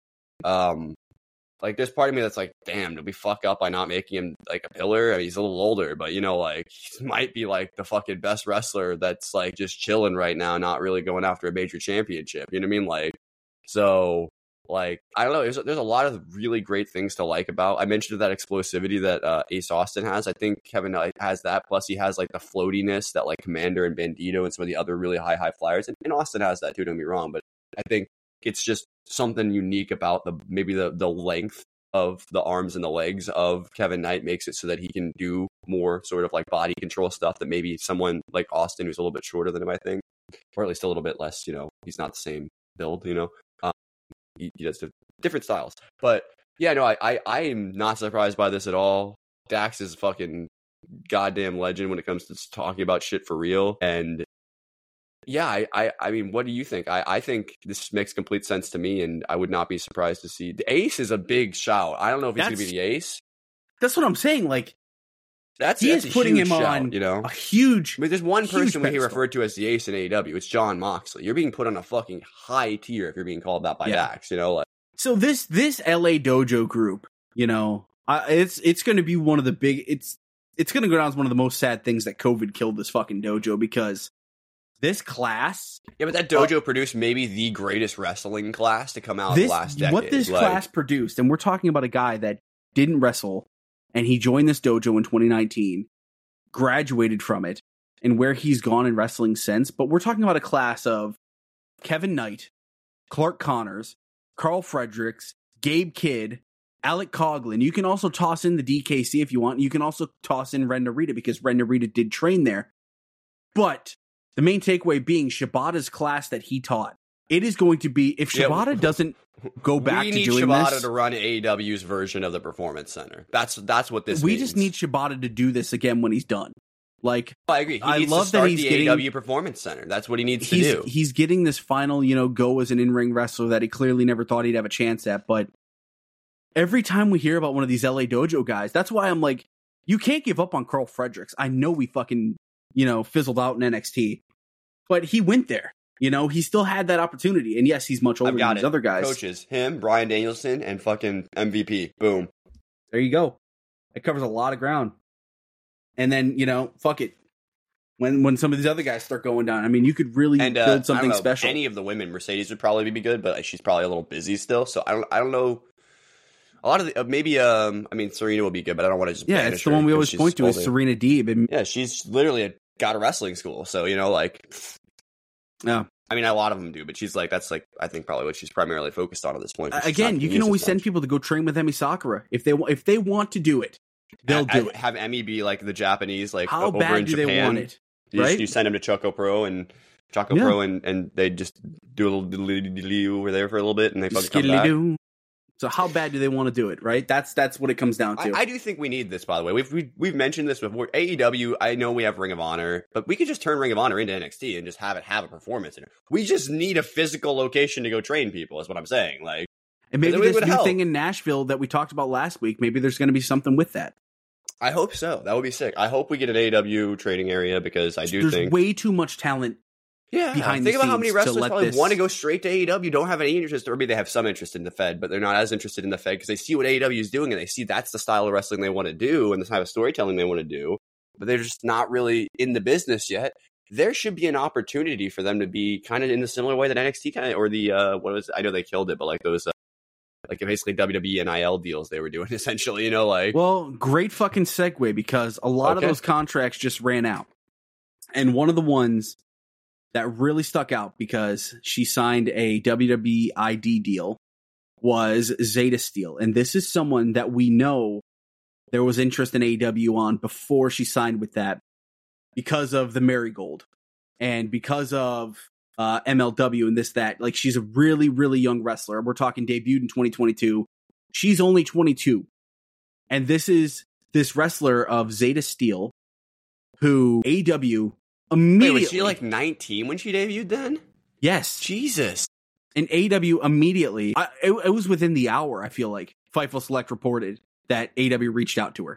Speaker 5: like, there's part of me that's like, damn, did we fuck up by not making him like a pillar? I mean, he's a little older, but you know, like, he might be like the fucking best wrestler that's like just chilling right now, not really going after a major championship. You know what I mean? Like, so, like, I don't know. There's a lot of really great things to like about. I mentioned that explosivity that Ace Austin has. I think Kevin Knight has that. Plus, he has like the floatiness that like Commander and Bandito and some of the other really high flyers. And Austin has that too. Don't be wrong, but I think it's just something unique about the length of the arms and the legs of Kevin Knight makes it so that he can do more sort of like body control stuff that maybe someone like Austin, who's a little bit shorter than him, I think, or at least a little bit less. You know, he's not the same build. You know. He does different styles, but yeah, no, I am not surprised by this at all. Dax is a fucking goddamn legend when it comes to talking about shit for real, and yeah, I mean, what do you think? I think this makes complete sense to me, and I would not be surprised to see the Ace is a big shout. I don't know if he's going to be the Ace.
Speaker 6: That's what I'm saying. Like,
Speaker 5: that's
Speaker 6: putting him
Speaker 5: shout,
Speaker 6: on,
Speaker 5: you know,
Speaker 6: a huge.
Speaker 5: I mean, there's one person we
Speaker 6: pedestal.
Speaker 5: referred to as the Ace in AEW. It's Jon Moxley. You're being put on a fucking high tier if you're being called that by Dax. You know, like, so
Speaker 6: this LA Dojo group, you know, it's going to be one of the big. It's going to go down as one of the most sad things that COVID killed this fucking dojo, because this class. Yeah,
Speaker 5: but that dojo produced maybe the greatest wrestling class to come out the last decade.
Speaker 6: What this class produced, and we're talking about a guy that didn't wrestle, and he joined this dojo in 2019, graduated from it, and where he's gone in wrestling since. But we're talking about a class of Kevin Knight, Clark Connors, Carl Fredericks, Gabe Kidd, Alec Coughlin. You can also toss in the DKC if you want. You can also toss in Ren Narita, because Ren Narita did train there. But the main takeaway being Shibata's class that he taught. It is going to be, if Shibata doesn't go back to doing this... We need
Speaker 5: Shibata to run AEW's version of the Performance Center. That's what this means.
Speaker 6: We just need Shibata to do this again when he's done. Like,
Speaker 5: I agree. He needs to start the AEW Performance Center. That's what he needs to do.
Speaker 6: He's getting this final, you know, go as an in-ring wrestler that he clearly never thought he'd have a chance at. But every time we hear about one of these LA Dojo guys, that's why I'm like, you can't give up on Carl Fredericks. I know we fucking, you know, fizzled out in NXT, but he went there. You know, he still had that opportunity. And yes, he's much older than these other guys.
Speaker 5: Coaches, him, Bryan Danielson, and fucking MVP. Boom.
Speaker 6: There you go. It covers a lot of ground. And then, you know, fuck it. When some of these other guys start going down, I mean, you could really build something special.
Speaker 5: Any of the women, Mercedes would probably be good, but she's probably a little busy still. So I don't know. A lot of the, maybe, I mean, Serena will be good, but I don't want to just banish
Speaker 6: it's the one we always point to is Serena Deeb. And
Speaker 5: yeah, she's literally got a wrestling school. So, you know, like...
Speaker 6: Yeah.
Speaker 5: I mean, a lot of them do, but she's like, that's like, I think probably what she's primarily focused on at this point.
Speaker 6: Again, you can always send people to go train with Emi Sakura. If they want to do it, they'll do it.
Speaker 5: Have Emi be like the Japanese, like,
Speaker 6: how
Speaker 5: over
Speaker 6: bad
Speaker 5: in
Speaker 6: do
Speaker 5: Japan.
Speaker 6: They want it? Right?
Speaker 5: You send them to Choco Pro and they just do a little diddly over there for a little bit and they fucking come back.
Speaker 6: So how bad do they want to do it, right? That's what it comes down to.
Speaker 5: I do think we need this, by the way. We've mentioned this before. AEW, I know we have Ring of Honor, but we could just turn Ring of Honor into NXT and just have it have a performance in it. We just need a physical location to go train people, is what I'm saying. Like,
Speaker 6: and maybe this new thing in Nashville that we talked about last week, maybe there's going to be something with that.
Speaker 5: I hope so. That would be sick. I hope we get an AEW training area, because there's
Speaker 6: way too much talent.
Speaker 5: Yeah, think about how many wrestlers probably want to go straight to AEW, don't have any interest, or maybe they have some interest in the Fed, but they're not as interested in the Fed because they see what AEW is doing and they see that's the style of wrestling they want to do and the type of storytelling they want to do, but they're just not really in the business yet. There should be an opportunity for them to be kind of in the similar way that NXT kind of, or the, I know they killed it, but like those, like basically WWE NIL deals they were doing essentially, you know, like.
Speaker 6: Well, great fucking segue, because a lot of those contracts just ran out. And one of the ones that really stuck out because she signed a WWE ID deal was Zeta Steel. And this is someone that we know there was interest in AEW on before she signed with that, because of the Marigold and because of MLW and this, that. Like, she's a really, really young wrestler. We're talking debuted in 2022. She's only 22. And this is this wrestler of Zeta Steel, who AEW immediately...
Speaker 5: Wait, was she like 19 when she debuted then?
Speaker 6: Yes.
Speaker 5: Jesus.
Speaker 6: And AEW immediately, it was within the hour, I feel like, Fightful Select reported that AEW reached out to her.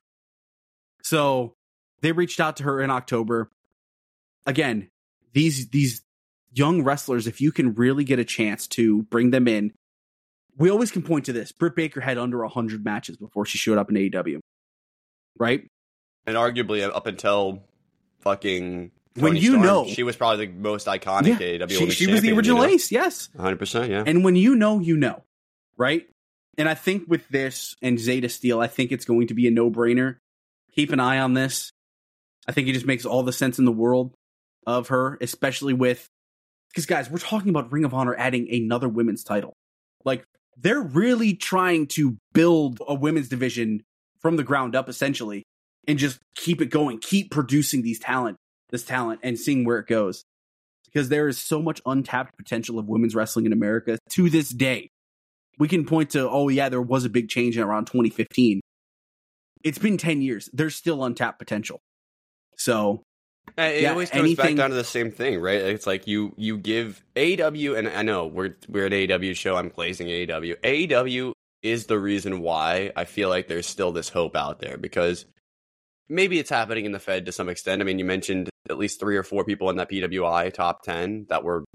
Speaker 6: So they reached out to her in October. Again, these young wrestlers, if you can really get a chance to bring them in, we always can point to this. Britt Baker had under 100 matches before she showed up in AEW. Right?
Speaker 5: And arguably up until fucking
Speaker 6: when
Speaker 5: Toni
Speaker 6: you
Speaker 5: Storm,
Speaker 6: know,
Speaker 5: she was probably the most iconic AEW
Speaker 6: she was the original ace, yes.
Speaker 5: 100%, yeah.
Speaker 6: And when you know, right? And I think with this and Zeta Steel, I think it's going to be a no-brainer. Keep an eye on this. I think it just makes all the sense in the world of her, especially with... Because, guys, we're talking about Ring of Honor adding another women's title. Like, they're really trying to build a women's division from the ground up, essentially, and just keep it going, keep producing this talent, and seeing where it goes. Because there is so much untapped potential of women's wrestling in America to this day. We can point to, oh yeah, there was a big change in around 2015. It's been 10 years. There's still untapped potential. So,
Speaker 5: it always comes back down to the same thing, right? It's like you give AEW, and I know we're an AEW show. I'm glazing AEW. AEW is the reason why I feel like there's still this hope out there, because maybe it's happening in the Fed to some extent. I mean, you mentioned at least 3 or 4 people in that PWI top 10 that were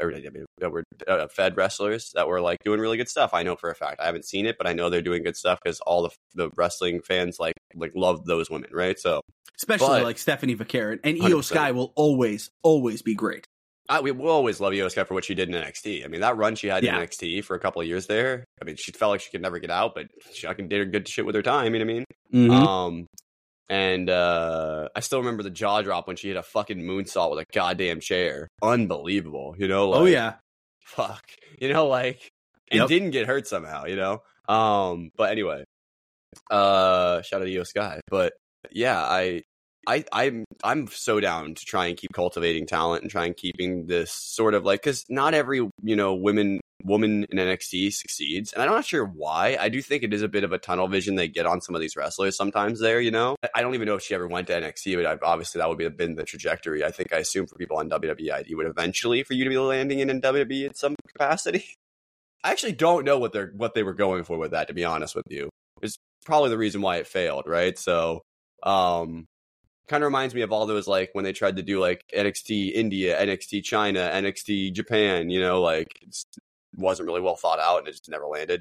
Speaker 5: Fed wrestlers that were like doing really good stuff. I know for a fact. I haven't seen it, but I know they're doing good stuff because all the wrestling fans like love those women, right? So
Speaker 6: especially like Stephanie Vaquero and Io Sky will always be great.
Speaker 5: We will always love Io Sky for what she did in NXT. I mean, that run she had in NXT for a couple of years there. I mean, she felt like she could never get out, but she did her good shit with her time. You know what I mean?
Speaker 6: Mm-hmm.
Speaker 5: And I still remember the jaw drop when she hit a fucking moonsault with a goddamn chair. Unbelievable, you know? Like,
Speaker 6: oh, yeah.
Speaker 5: Fuck. You know, like, and didn't get hurt somehow, you know? But anyway, shout out to Io Sky. But yeah, I'm so down to try and keep cultivating talent and try and keeping this sort of like, because not every, woman in NXT succeeds, and I'm not sure why. I do think it is a bit of a tunnel vision they get on some of these wrestlers sometimes there, I don't even know if she ever went to NXT, but obviously that would have been the trajectory. I assume for people on WWE ID would eventually for you to be landing in WWE in some capacity. I actually don't know what they were going for with that, to be honest with you. It's probably the reason why it failed, right? So kind of reminds me of all those, like, when they tried to do like NXT India, NXT China, NXT Japan, it's wasn't really well thought out and it just never landed,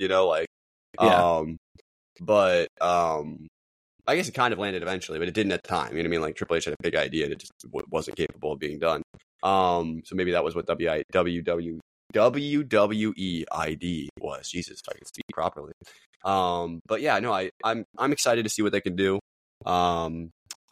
Speaker 5: but I guess it kind of landed eventually, but it didn't at the time. You know what I mean? Like, Triple H had a big idea and it just wasn't capable of being done. So maybe that was what WWE ID was. Jesus, if I can speak properly. But yeah, no, I'm excited to see what they can do. I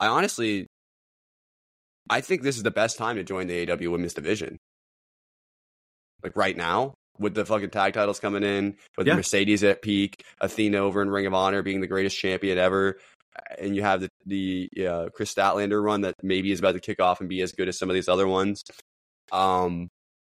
Speaker 5: think this is the best time to join the AEW women's division. Like right now, with the fucking tag titles coming in, with Mercedes at peak, Athena over in Ring of Honor being the greatest champion ever, and you have the Chris Statlander run that maybe is about to kick off and be as good as some of these other ones. There's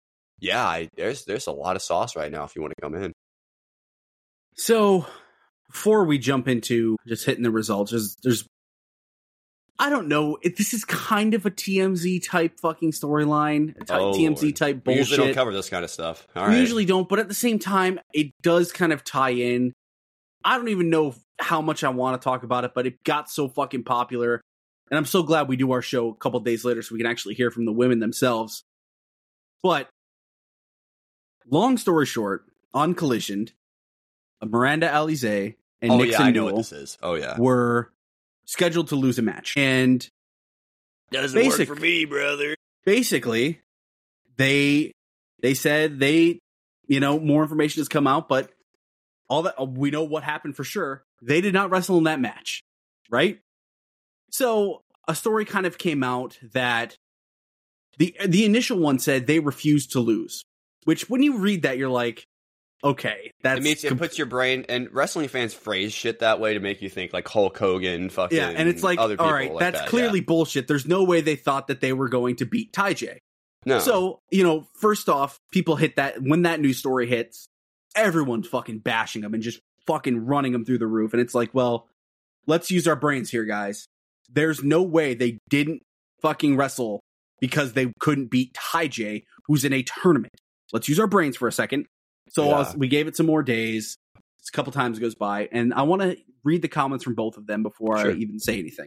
Speaker 5: a lot of sauce right now if you want to come in.
Speaker 6: So before we jump into just hitting the results, there's I don't know. This is kind of a TMZ type fucking storyline, TMZ type bullshit. We
Speaker 5: usually don't cover this kind of stuff.
Speaker 6: We usually don't, but at the same time, it does kind of tie in. I don't even know how much I want to talk about it, but it got so fucking popular. And I'm so glad we do our show a couple days later so we can actually hear from the women themselves. But long story short, on Collision, Miranda Alizé and Nixon Newell were scheduled to lose a match, and
Speaker 5: doesn't work for me, brother.
Speaker 6: Basically, they said more information has come out, but all that we know what happened for sure. They did not wrestle in that match, right? So a story kind of came out that the initial one said they refused to lose, which when you read that, you're like, okay,
Speaker 5: it puts your brain, and wrestling fans phrase shit that way to make you think like Hulk Hogan, fucking
Speaker 6: and it's like,
Speaker 5: other people
Speaker 6: all right,
Speaker 5: like
Speaker 6: that's clearly bullshit. There's no way they thought that they were going to beat Ty-J.
Speaker 5: No.
Speaker 6: So first off, people hit that when that news story hits, everyone's fucking bashing them and just fucking running them through the roof, and it's like, well, let's use our brains here, guys. There's no way they didn't fucking wrestle because they couldn't beat Ty who's in a tournament. Let's use our brains for a second. So we gave it some more days. A couple times goes by, and I want to read the comments from both of them before I even say anything.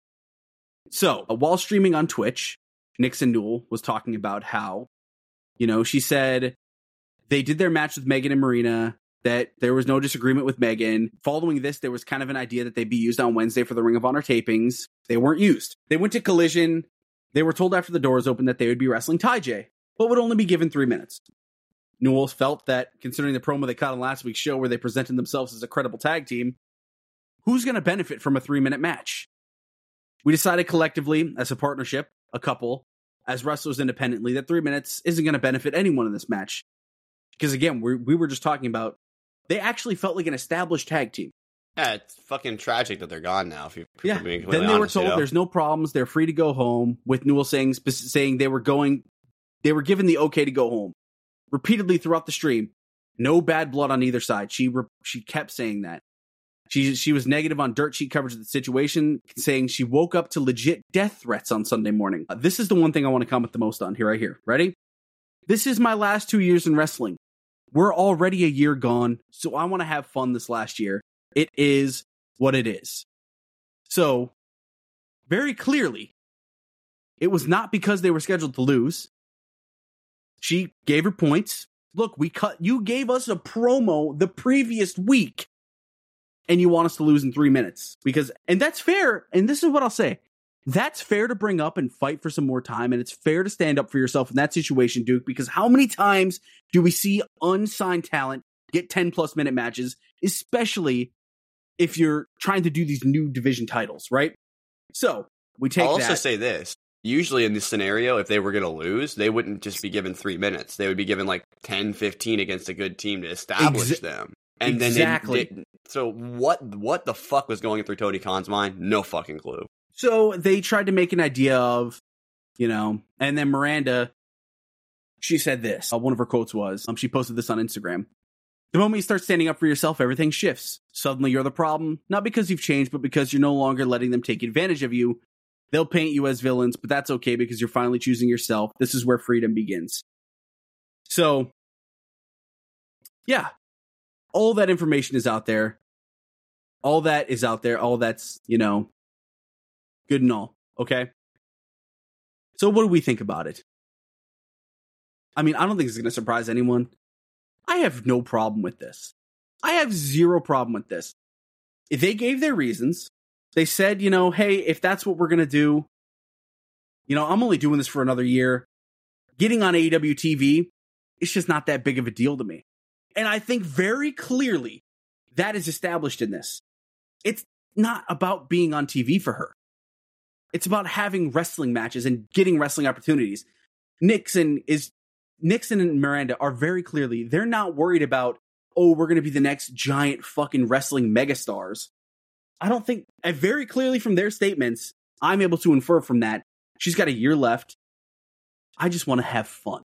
Speaker 6: So, while streaming on Twitch, Nixon Newell was talking about how, she said they did their match with Megan and Marina, that there was no disagreement with Megan. Following this, there was kind of an idea that they'd be used on Wednesday for the Ring of Honor tapings. They weren't used. They went to Collision. They were told after the doors opened that they would be wrestling Ty, but would only be given 3 minutes. Newell felt that, considering the promo they cut on last week's show where they presented themselves as a credible tag team, who's going to benefit from a 3-minute match? We decided collectively, as a partnership, a couple, as wrestlers independently, that 3 minutes isn't going to benefit anyone in this match. Because again, we were just talking about, they actually felt like an established tag team.
Speaker 5: Yeah, it's fucking tragic that they're gone now. If you
Speaker 6: being
Speaker 5: completely
Speaker 6: then they
Speaker 5: honest,
Speaker 6: were told there's no problems, they're free to go home. With Newell saying they were given the okay to go home. Repeatedly throughout the stream, no bad blood on either side. She kept saying that. She was negative on dirt sheet coverage of the situation, saying she woke up to legit death threats on Sunday morning. This is the one thing I want to comment the most on. Right here. Ready? This is my last 2 years in wrestling. We're already a year gone, so I want to have fun this last year. It is what it is. So, very clearly, it was not because they were scheduled to lose. She gave her points. Look, you gave us a promo the previous week, and you want us to lose in 3 minutes. And that's fair, and this is what I'll say. That's fair to bring up and fight for some more time, and it's fair to stand up for yourself in that situation, Duke, because how many times do we see unsigned talent get 10-plus minute matches, especially if you're trying to do these new division titles, right? So, we take
Speaker 5: I'll also say this. Usually in this scenario, if they were going to lose, they wouldn't just be given 3 minutes. They would be given like 10, 15 against a good team to establish them. And then so what the fuck was going through Tony Khan's mind? No fucking clue.
Speaker 6: So they tried to make an idea of, and then Miranda, she said this. One of her quotes was, she posted this on Instagram. The moment you start standing up for yourself, everything shifts. Suddenly you're the problem, not because you've changed, but because you're no longer letting them take advantage of you. They'll paint you as villains, but that's okay because you're finally choosing yourself. This is where freedom begins. So, yeah, all that information is out there. All that is out there. All that's, good and all. Okay. So what do we think about it? I mean, I don't think it's going to surprise anyone. I have no problem with this. I have zero problem with this. If they gave their reasons, they said, hey, if that's what we're going to do, I'm only doing this for another year. Getting on AEW TV, it's just not that big of a deal to me. And I think very clearly that is established in this. It's not about being on TV for her. It's about having wrestling matches and getting wrestling opportunities. Nixon and Miranda are very clearly, they're not worried about, we're going to be the next giant fucking wrestling megastars. I don't think, very clearly from their statements, I'm able to infer from that, she's got a year left. I just want to have fun.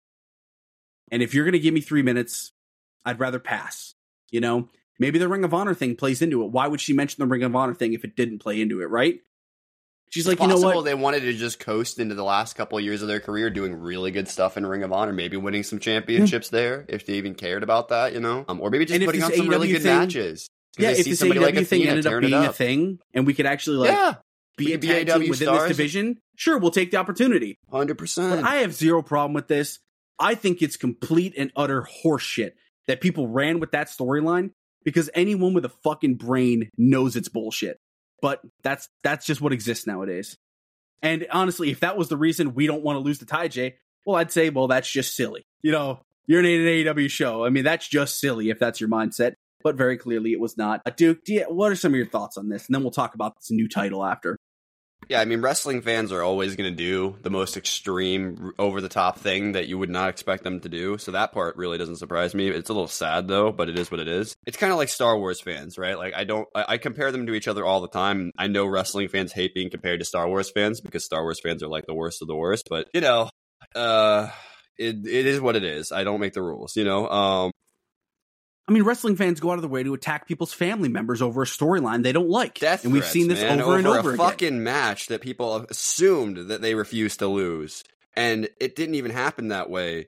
Speaker 6: And if you're going to give me 3 minutes, I'd rather pass. Maybe the Ring of Honor thing plays into it. Why would she mention the Ring of Honor thing if it didn't play into it, right? She's like,
Speaker 5: it's possible
Speaker 6: what?
Speaker 5: They wanted to just coast into the last couple of years of their career doing really good stuff in Ring of Honor, maybe winning some championships there, if they even cared about that, or maybe just putting on some really good matches.
Speaker 6: Yeah, if this AEW thing ended up being a thing, and we could actually be a tag team within this division, sure, we'll take the opportunity.
Speaker 5: 100%.
Speaker 6: But I have zero problem with this. I think it's complete and utter horseshit that people ran with that storyline, because anyone with a fucking brain knows it's bullshit. But that's just what exists nowadays. And honestly, if that was the reason we don't want to lose to Ty, well, I'd say, that's just silly. You're in an AEW show. I mean, that's just silly if that's your mindset. But very clearly it was not. Duke, what are some of your thoughts on this? And then we'll talk about this new title after.
Speaker 5: Yeah, I mean, wrestling fans are always going to do the most extreme, over-the-top thing that you would not expect them to do. So that part really doesn't surprise me. It's a little sad, though, but it is what it is. It's kind of like Star Wars fans, right? Like, I compare them to each other all the time. I know wrestling fans hate being compared to Star Wars fans because Star Wars fans are like the worst of the worst. But, it is what it is. I don't make the rules,
Speaker 6: I mean, wrestling fans go out of their way to attack people's family members over a storyline they don't like.
Speaker 5: Death
Speaker 6: and we've
Speaker 5: threats,
Speaker 6: seen this
Speaker 5: man,
Speaker 6: over and over
Speaker 5: a
Speaker 6: again.
Speaker 5: fucking match that people assumed that they refused to lose. And it didn't even happen that way.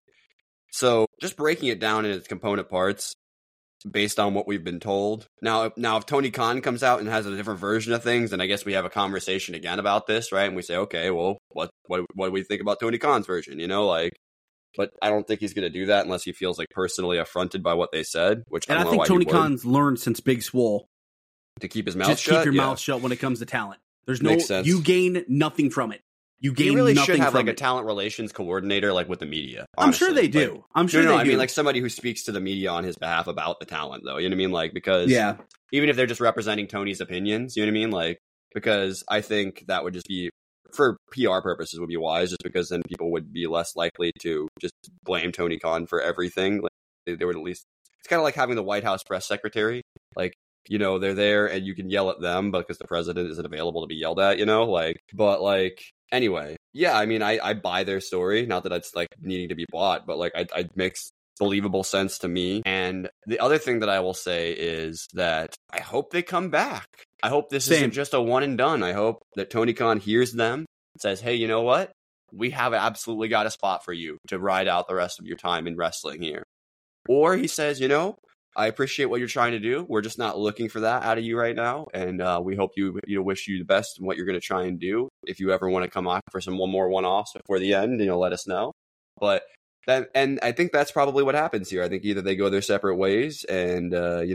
Speaker 5: So just breaking it down in its component parts based on what we've been told. Now, if Tony Khan comes out and has a different version of things, then I guess we have a conversation again about this, right? And we say, okay, well, what do we think about Tony Khan's version? You know, like, but I don't think he's going to do that unless he feels like personally affronted by what they said. Which
Speaker 6: and
Speaker 5: I don't
Speaker 6: I think
Speaker 5: know why
Speaker 6: Tony Khan's learned since Big Swole
Speaker 5: to keep his mouth
Speaker 6: just
Speaker 5: shut.
Speaker 6: keep your mouth shut when it comes to talent. There's
Speaker 5: Makes sense.
Speaker 6: you gain nothing from it. You gain
Speaker 5: he really
Speaker 6: nothing
Speaker 5: should have
Speaker 6: from
Speaker 5: like
Speaker 6: it.
Speaker 5: A talent relations coordinator, like with the media. Honestly.
Speaker 6: I'm sure they do.
Speaker 5: Like,
Speaker 6: I'm sure they do.
Speaker 5: I mean, like somebody who speaks to the media on his behalf about the talent, though. You know what I mean? Like, because even if they're just representing Tony's opinions, you know what I mean? Like, because I think that would just be, for PR purposes, would be wise, just because then people would be less likely to just blame Tony Khan for everything. Like, they would at least. It's kind of like having the White House press secretary. Like, you know, they're there and you can yell at them because the president isn't available to be yelled at. You know, like, but like. Anyway, yeah, I mean, I buy their story. Not that it's like needing to be bought, but like it makes believable sense to me. And the other thing that I will say is that I hope they come back. I hope this isn't just a one and done. I hope that Tony Khan hears them, says, hey, you know what? We have absolutely got a spot for you to ride out the rest of your time in wrestling here. Or he says, you know, I appreciate what you're trying to do. We're just not looking for that out of you right now, and we hope wish you the best in what you're going to try and do. If you ever want to come off for some more one-offs before the end, let us know. But and I think that's probably what happens here. I think either they go their separate ways, and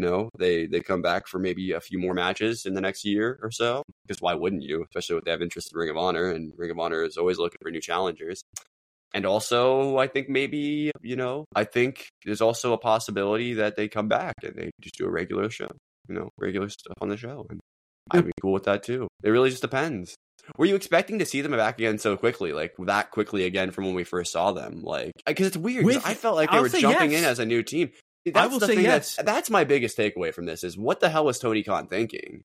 Speaker 5: they come back for maybe a few more matches in the next year or so. Because why wouldn't you? Especially if they have interest in Ring of Honor, and Ring of Honor is always looking for new challengers. And also, I think maybe, I think there's also a possibility that they come back and they just do a regular show, regular stuff on the show. And I'd be cool with that too. It really just depends. Were you expecting to see them back again so quickly, like that quickly again from when we first saw them? Like, because it's weird. I felt like they were jumping in as a new team.
Speaker 6: I will say yes.
Speaker 5: That's my biggest takeaway from this is what the hell was Tony Khan thinking?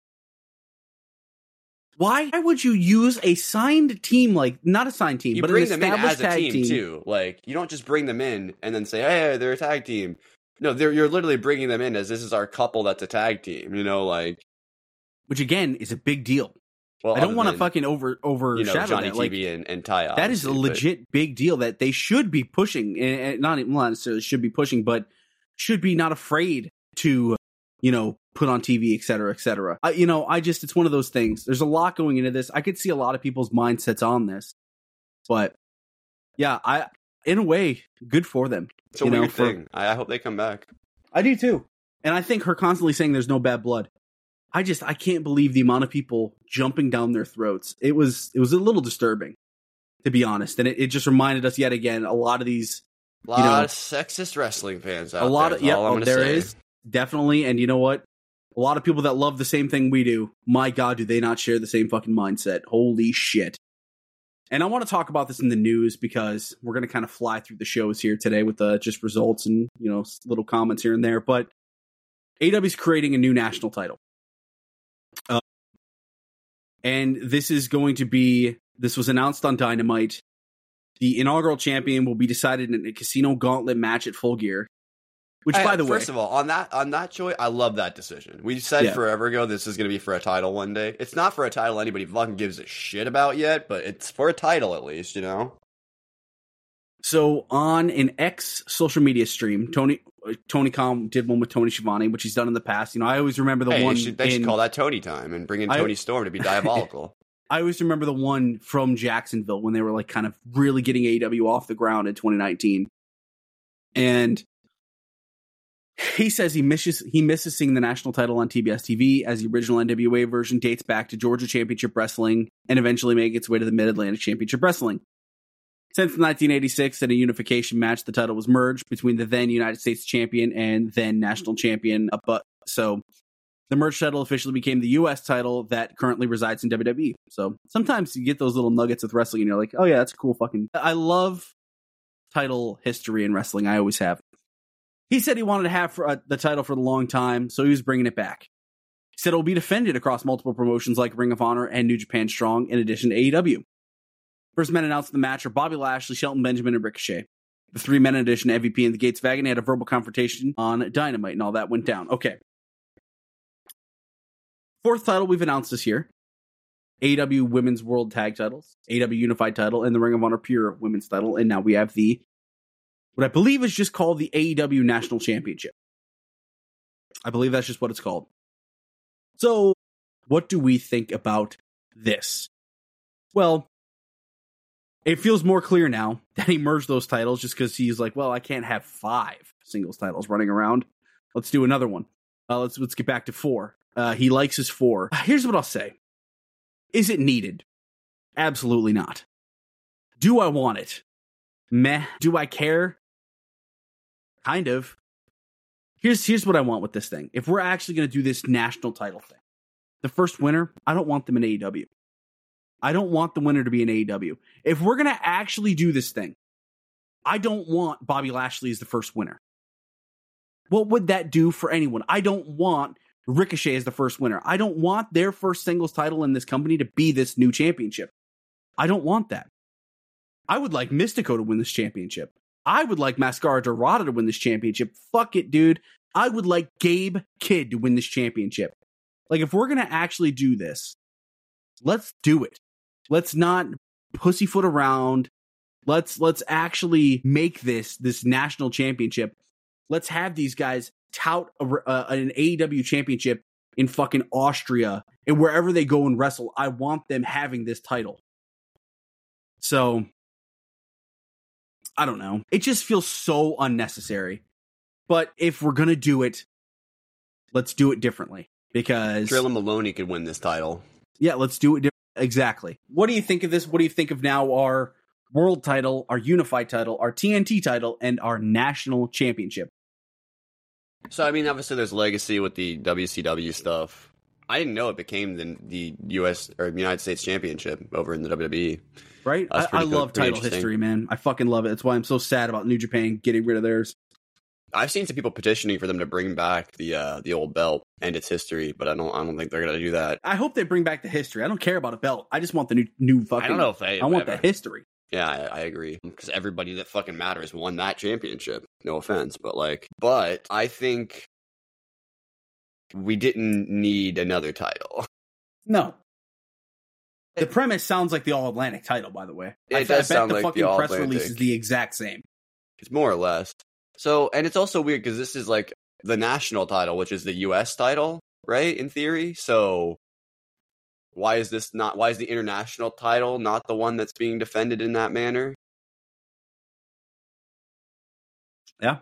Speaker 6: Why would you use a signed team, like not a signed team, but
Speaker 5: bring
Speaker 6: an
Speaker 5: them in as
Speaker 6: established
Speaker 5: a team
Speaker 6: team
Speaker 5: too? Like, you don't just bring them in and then say, "Hey, they're a tag team." No, you're literally bringing them in as this is our couple that's a tag team.
Speaker 6: Which again is a big deal.
Speaker 5: Well,
Speaker 6: I don't want to fucking overshadow
Speaker 5: Johnny
Speaker 6: that.
Speaker 5: TV and Ty.
Speaker 6: That is a legit big deal that they should be pushing, and not necessarily should be pushing, but should be not afraid to, put on TV, et cetera, et cetera. It's one of those things. There's a lot going into this. I could see a lot of people's mindsets on this, but yeah, in a way, good for them.
Speaker 5: It's a weird thing. I hope they come back.
Speaker 6: I do too. And I think her constantly saying there's no bad blood. I can't believe the amount of people jumping down their throats. It was a little disturbing, to be honest. And it just reminded us yet again, a lot of these,
Speaker 5: a lot of sexist wrestling fans out there.
Speaker 6: A lot of, there is definitely. And you know what? A lot of people that love the same thing we do, my God, do they not share the same fucking mindset? Holy shit. And I want to talk about this in the news because we're going to kind of fly through the shows here today with just results and, little comments here and there. But AEW is creating a new national title. And this was announced on Dynamite. The inaugural champion will be decided in a casino gauntlet match at Full Gear. Which, by the way,
Speaker 5: first of all, on that choice, I love that decision. We said forever ago this is going to be for a title one day. It's not for a title anybody fucking gives a shit about yet, but it's for a title at least,
Speaker 6: So on an X social media stream, Tony Khan did one with Tony Schiavone, which he's done in the past. I always remember the one.
Speaker 5: They should call that Tony Time and bring in Tony Storm to be diabolical.
Speaker 6: I always remember the one from Jacksonville when they were like kind of really getting AEW off the ground in 2019, and he says he misses seeing the national title on TBS TV as the original NWA version dates back to Georgia Championship Wrestling and eventually make its way to the Mid-Atlantic Championship Wrestling. Since 1986, in a unification match, the title was merged between the then United States champion and then national champion. So the merged title officially became the U.S. title that currently resides in WWE. So sometimes you get those little nuggets with wrestling and you're like, oh yeah, that's a cool fucking... I love title history in wrestling. I always have. He said he wanted to have the title for a long time, so he was bringing it back. He said it will be defended across multiple promotions like Ring of Honor and New Japan Strong, in addition to AEW. First men announced the match are Bobby Lashley, Shelton Benjamin, and Ricochet. the 3-man edition MVP and the Gates Wagon had a verbal confrontation on Dynamite, and all that went down. Okay. 4th title we've announced this year. AEW Women's World Tag Titles, AEW Unified Title, and the Ring of Honor Pure Women's Title. And now we have what I believe is just called the AEW National Championship. I believe that's just what it's called. So, what do we think about this? Well, it feels more clear now that he merged those titles just because he's like, well, I can't have 5 singles titles running around. Let's do another one. Let's get back to 4. He likes his 4. Here's what I'll say. Is it needed? Absolutely not. Do I want it? Meh. Do I care? Kind of. Here's what I want with this thing. If we're actually going to do this national title thing, the first winner, I don't want them in AEW. I don't want the winner to be in AEW. If we're going to actually do this thing, I don't want Bobby Lashley as the first winner. What would that do for anyone? I don't want Ricochet as the first winner. I don't want their first singles title in this company to be this new championship. I don't want that. I would like Mystico to win this championship. I would like Mascara Dorada to win this championship. Fuck it, dude. I would like Gabe Kidd to win this championship. Like, if we're going to actually do this, let's do it. Let's not pussyfoot around. Let's actually make this national championship. Let's have these guys tout an AEW championship in fucking Austria and wherever they go and wrestle. I want them having this title. So, I don't know. It just feels so unnecessary. But if we're going to do it, let's do it differently. Because
Speaker 5: Drilla Maloney could win this title.
Speaker 6: Yeah, let's do it differently. Exactly. What do you think of this? What do you think of now our world title, our unified title, our TNT title, and our national championship?
Speaker 5: So, I mean, obviously there's legacy with the WCW stuff. I didn't know it became the U.S. or United States Championship over in the WWE.
Speaker 6: Right? I love title history, man. I fucking love it. That's why I'm so sad about New Japan getting rid of theirs.
Speaker 5: I've seen some people petitioning for them to bring back the old belt and its history, but I don't think they're gonna do that.
Speaker 6: I hope they bring back the history. I don't care about a belt. I just want the new fucking.
Speaker 5: I don't know if they.
Speaker 6: I want the history.
Speaker 5: Yeah, I agree. Because everybody that fucking matters won that championship. No offense, but I think we didn't need another title.
Speaker 6: No. The premise sounds like the All Atlantic title, by the way.
Speaker 5: It does sound like the
Speaker 6: fucking
Speaker 5: All
Speaker 6: press
Speaker 5: Atlantic.
Speaker 6: release is the exact same.
Speaker 5: It's more or less. So, and it's also weird because this is like the national title, which is the U.S. title, right? In theory. So, why is the international title not the one that's being defended in that manner?
Speaker 6: Yeah.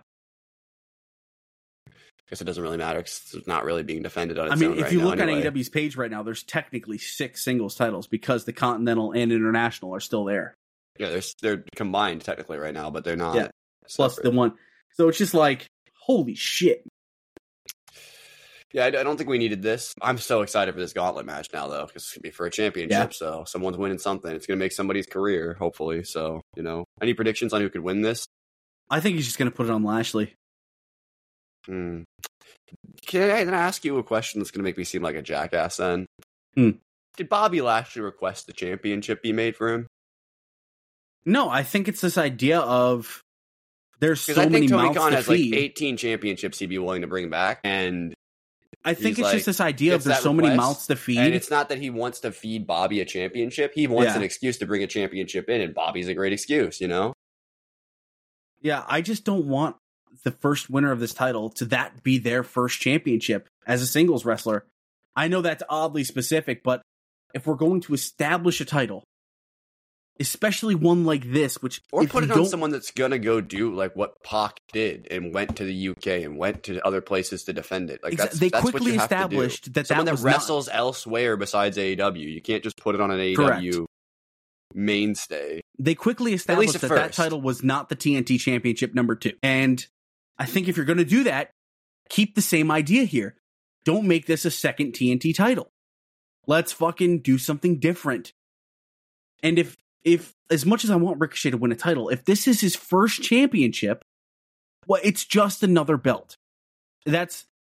Speaker 5: Guess it doesn't really matter because it's not really being defended on its
Speaker 6: own.
Speaker 5: I mean,
Speaker 6: if you look on AEW's page right now, there's technically 6 singles titles because the Continental and International are still there.
Speaker 5: Yeah, they're combined technically right now, but they're not.
Speaker 6: Yeah. Plus the one. So it's just like, holy shit.
Speaker 5: Yeah, I don't think we needed this. I'm so excited for this gauntlet match now, though, because it's going to be for a championship, so someone's winning something. It's going to make somebody's career, hopefully. So, any predictions on who could win this?
Speaker 6: I think he's just going to put it on Lashley.
Speaker 5: Can I ask you a question that's going to make me seem like a jackass then? Did Bobby Lashley request the championship be made for him?
Speaker 6: No, I think it's this idea of there's so
Speaker 5: many
Speaker 6: many
Speaker 5: Tony
Speaker 6: mouths
Speaker 5: Khan
Speaker 6: to
Speaker 5: has
Speaker 6: feed.
Speaker 5: like 18 championships he'd be willing to bring back, and
Speaker 6: I think it's just this idea of there's so many mouths to feed.
Speaker 5: And it's not that he wants to feed Bobby a championship. He wants an excuse to bring a championship in, and Bobby's a great excuse, Yeah,
Speaker 6: I just don't want the first winner of this title to that be their first championship as a singles wrestler. I know that's oddly specific, but if we're going to establish a title, especially one like this,
Speaker 5: or put it on someone that's gonna go do like what Pac did and went to the UK and went to other places to defend it. Like that's quickly what you
Speaker 6: established
Speaker 5: have to do. Someone that wrestles elsewhere besides AEW. You can't just put it on an AEW mainstay.
Speaker 6: They quickly established that title was not the TNT Championship number 2. And I think if you're going to do that, keep the same idea here. Don't make this a second TNT title. Let's fucking do something different. And if as much as I want Ricochet to win a title, if this is his first championship, well, it's just another belt. And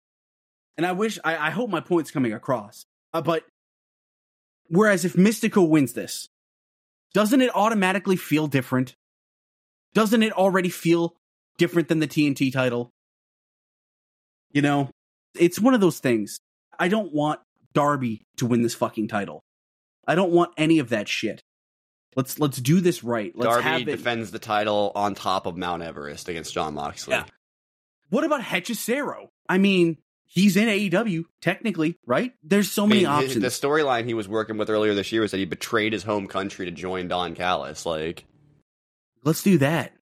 Speaker 6: I hope my point's coming across. But whereas if Mystico wins this, doesn't it automatically feel different? Doesn't it already feel different than the TNT title? You know, it's one of those things. I don't want Darby to win this fucking title. I don't want any of that shit. Let's do this right. Let's
Speaker 5: Darby
Speaker 6: have it.
Speaker 5: defends the title on top of Mount Everest against Jon Moxley.
Speaker 6: Yeah. What about Hechicero? I mean, he's in AEW, technically, right? There's so many options.
Speaker 5: The storyline he was working with earlier this year was that he betrayed his home country to join Don Callis. Like,
Speaker 6: let's do that.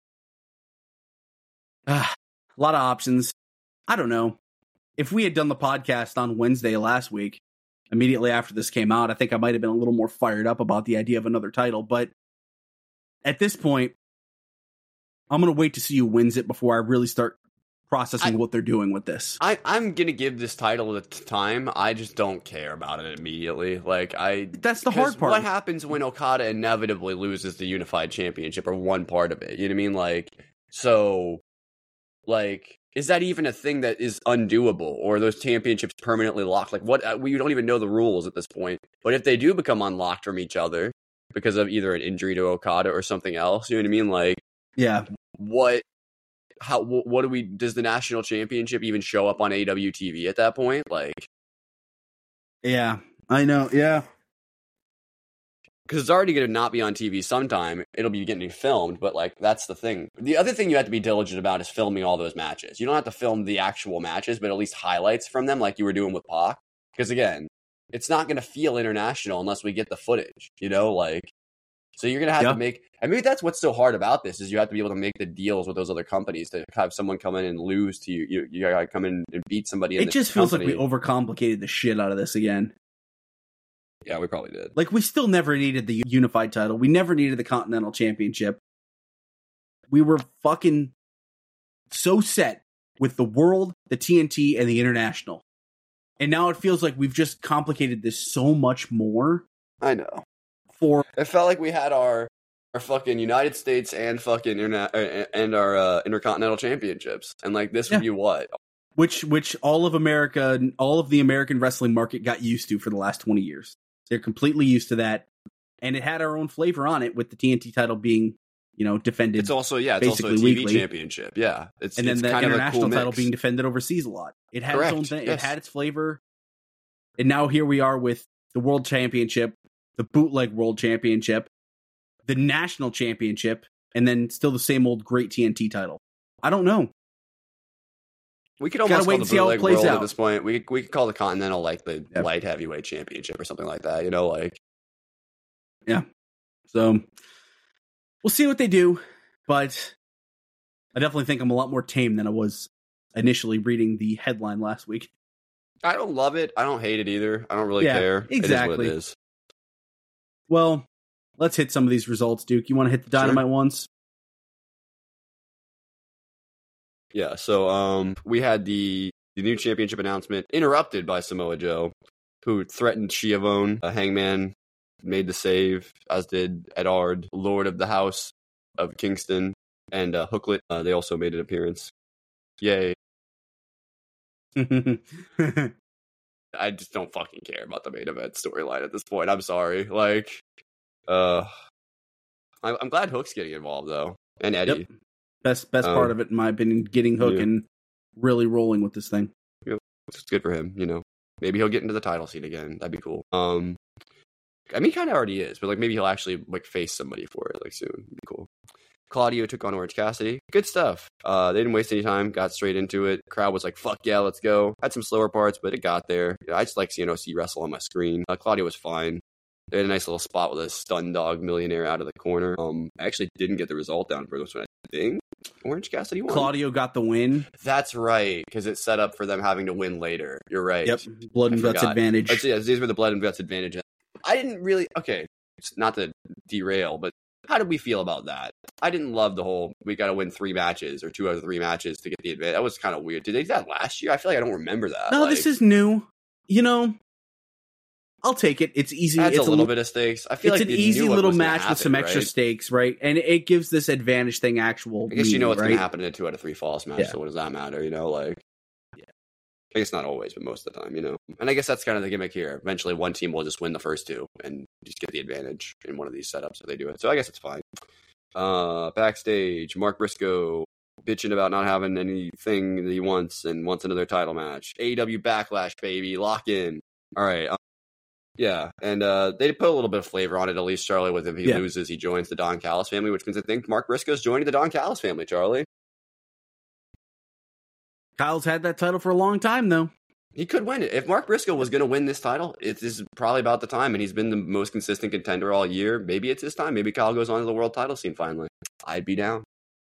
Speaker 6: A lot of options. I don't know. If we had done the podcast on Wednesday last week, immediately after this came out, I think I might have been a little more fired up about the idea of another title. But at this point, I'm going to wait to see who wins it before I really start processing what they're doing with this.
Speaker 5: I'm going to give this title the time. I just don't care about it immediately. That's
Speaker 6: the hard part.
Speaker 5: What happens when Okada inevitably loses the Unified Championship or one part of it? You know what I mean? Is that even a thing that is undoable, or are those championships permanently locked? We don't even know the rules at this point. But if they do become unlocked from each other because of either an injury to Okada or something else, you know what I mean?
Speaker 6: Yeah.
Speaker 5: Does the national championship even show up on AEW TV at that point?
Speaker 6: Yeah, I know. Yeah.
Speaker 5: Because it's already going to not be on TV sometime. It'll be getting filmed, but that's the thing. The other thing you have to be diligent about is filming all those matches. You don't have to film the actual matches, but at least highlights from them like you were doing with Pac. Because again, it's not going to feel international unless we get the footage, so you're going to have to make, and maybe that's what's so hard about this is you have to be able to make the deals with those other companies to have someone come in and lose to you. You got to come in and beat somebody.
Speaker 6: It just feels like we overcomplicated the shit out of this again.
Speaker 5: Yeah, we probably did.
Speaker 6: We still never needed the unified title. We never needed the Continental Championship. We were fucking so set with the world, the TNT, and the international. And now it feels like we've just complicated this so much more.
Speaker 5: I know. It felt like we had our fucking United States and fucking and our Intercontinental Championships. And this would be what?
Speaker 6: Which all of America, all of the American wrestling market got used to for the last 20 years. They're completely used to that. And it had our own flavor on it with the TNT title being, defended.
Speaker 5: It's also, it's
Speaker 6: basically
Speaker 5: also a TV
Speaker 6: weekly.
Speaker 5: Championship. Yeah.
Speaker 6: And then the international title being defended overseas a lot. It had its own thing.
Speaker 5: Yes.
Speaker 6: It had its flavor. And now here we are with the World Championship, the Bootleg World Championship, the National Championship, and then still the same old great TNT title. I don't know.
Speaker 5: We could almost
Speaker 6: wait
Speaker 5: call
Speaker 6: and
Speaker 5: the
Speaker 6: see how it
Speaker 5: Bootleg
Speaker 6: plays
Speaker 5: World
Speaker 6: out.
Speaker 5: at this point. We could call the Continental the light heavyweight championship or something like that.
Speaker 6: Yeah. So we'll see what they do, but I definitely think I'm a lot more tame than I was initially reading the headline last week.
Speaker 5: I don't love it. I don't hate it either. I don't really care.
Speaker 6: Exactly.
Speaker 5: It is what it is.
Speaker 6: Well, let's hit some of these results, Duke. You want to hit the Dynamite ones?
Speaker 5: Yeah, so we had the new championship announcement interrupted by Samoa Joe, who threatened Schiavone. Hangman made the save, as did Edard, Lord of the House of Kingston, and Hooklet. They also made an appearance. Yay. I just don't fucking care about the main event storyline at this point. I'm sorry. I'm glad Hook's getting involved, though, and Eddie.
Speaker 6: Yep. Best part of it, in my opinion, getting Hook and really rolling with this thing.
Speaker 5: It's good for him, Maybe he'll get into the title scene again. That'd be cool. He kind of already is, but maybe he'll actually face somebody for it soon. It'd be cool. Claudio took on Orange Cassidy. Good stuff. They didn't waste any time. Got straight into it. Crowd was like, "Fuck yeah, let's go." Had some slower parts, but it got there. I just like seeing OC wrestle on my screen. Claudio was fine. They had a nice little spot with a stun dog millionaire out of the corner. I actually didn't get the result down for this one. I think Orange Cassidy won.
Speaker 6: Claudio got the win.
Speaker 5: That's right, because it's set up for them having to win later. You're right.
Speaker 6: Yep. Blood and guts advantage.
Speaker 5: These were the blood and guts advantage. I didn't really. Okay, it's not to derail, but how did we feel about that? I didn't love the whole we got to win 3 matches or 2 out of 3 matches to get the advantage. That was kind of weird. Did they do that last year? I feel like I don't remember that.
Speaker 6: No, this is new. I'll take it. It's easy.
Speaker 5: It's
Speaker 6: a
Speaker 5: little bit of stakes. I feel
Speaker 6: it's
Speaker 5: like
Speaker 6: an easy little match with some extra
Speaker 5: right?
Speaker 6: stakes, right? And it gives this advantage thing actual.
Speaker 5: I guess
Speaker 6: meaning,
Speaker 5: what's going
Speaker 6: right?
Speaker 5: to happen in a 2 out of 3 falls match. So what does that matter? Yeah. I guess not always, but most of the time, And I guess that's kind of the gimmick here. Eventually, one team will just win the first 2 and just get the advantage in one of these setups if they do it. So I guess it's fine. Backstage, Mark Briscoe bitching about not having anything that he wants and wants another title match. AEW Backlash, baby, lock in. All right. Yeah, and they put a little bit of flavor on it, at least, Charlie, with if he loses, he joins the Don Callis family, which means I think Mark Briscoe's joining the Don Callis family, Charlie.
Speaker 6: Kyle's had that title for a long time, though.
Speaker 5: He could win it. If Mark Briscoe was going to win this title, this is probably about the time, and he's been the most consistent contender all year. Maybe it's his time. Maybe Kyle goes on to the world title scene finally. I'd be down.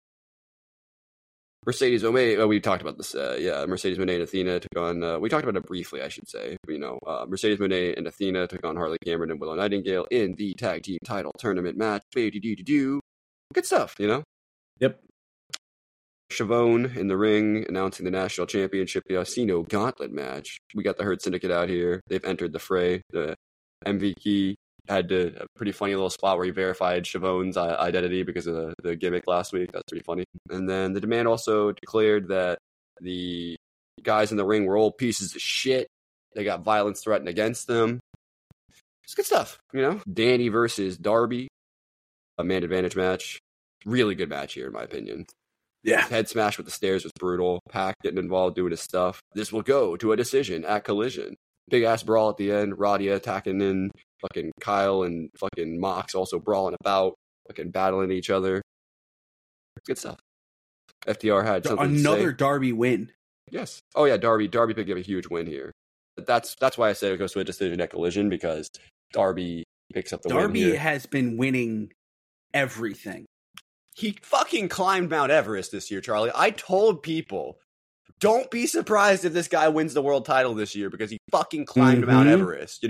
Speaker 5: Mercedes Moné, we talked about this. Mercedes Moné and Athena took on. We talked about it briefly, I should say. Mercedes Moné and Athena took on Harley Cameron and Willow Nightingale in the tag team title tournament match. Good stuff,
Speaker 6: Yep.
Speaker 5: Siobhan in the ring announcing the national championship, the Asino Gauntlet match. We got the Hurt Syndicate out here. They've entered the fray. The MVP had a pretty funny little spot where he verified Siobhan's identity because of the gimmick last week. That's pretty funny. And then the Demand also declared that the guys in the ring were old pieces of shit. They got violence threatened against them. It's good stuff, Danny versus Darby. A man advantage match. Really good match here, in my opinion.
Speaker 6: Yeah.
Speaker 5: Head smash with the stairs was brutal. Pac getting involved, doing his stuff. This will go to a decision at Collision. Big ass brawl at the end. Radia attacking in. Fucking Kyle and fucking Mox also brawling about. Fucking battling each other. Good stuff. FTR had something
Speaker 6: another
Speaker 5: to say.
Speaker 6: Darby win.
Speaker 5: Yes. Oh yeah, Darby picked up a huge win here. But that's why I say it goes to a decision at Collision, because Darby picks up the win here.
Speaker 6: Darby has been winning everything.
Speaker 5: He fucking climbed Mount Everest this year, Charlie. I told people, don't be surprised if this guy wins the world title this year, because he fucking climbed Mount Everest.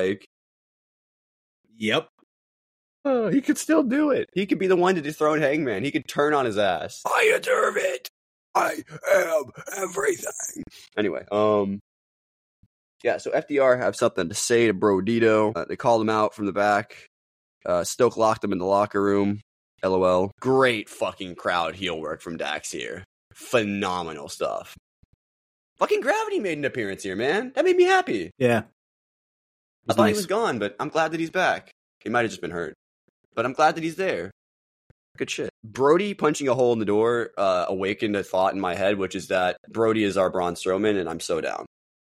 Speaker 6: Yep.
Speaker 5: Oh, he could still do it. He could be the one to dethrone Hangman. He could turn on his ass. I deserve it. I am everything. Anyway, yeah, so FDR have something to say to Brodito. They called him out from the back. Stoke locked him in the locker room. LOL. Great fucking crowd heel work from Dax here. Phenomenal stuff. Fucking Gravity made an appearance here, man. That made me happy.
Speaker 6: Yeah.
Speaker 5: I thought he was gone, but I'm glad that he's back. He might have just been hurt. But I'm glad that he's there. Good shit. Brody punching a hole in the door awakened a thought in my head, which is that Brody is our Braun Strowman, and I'm so down.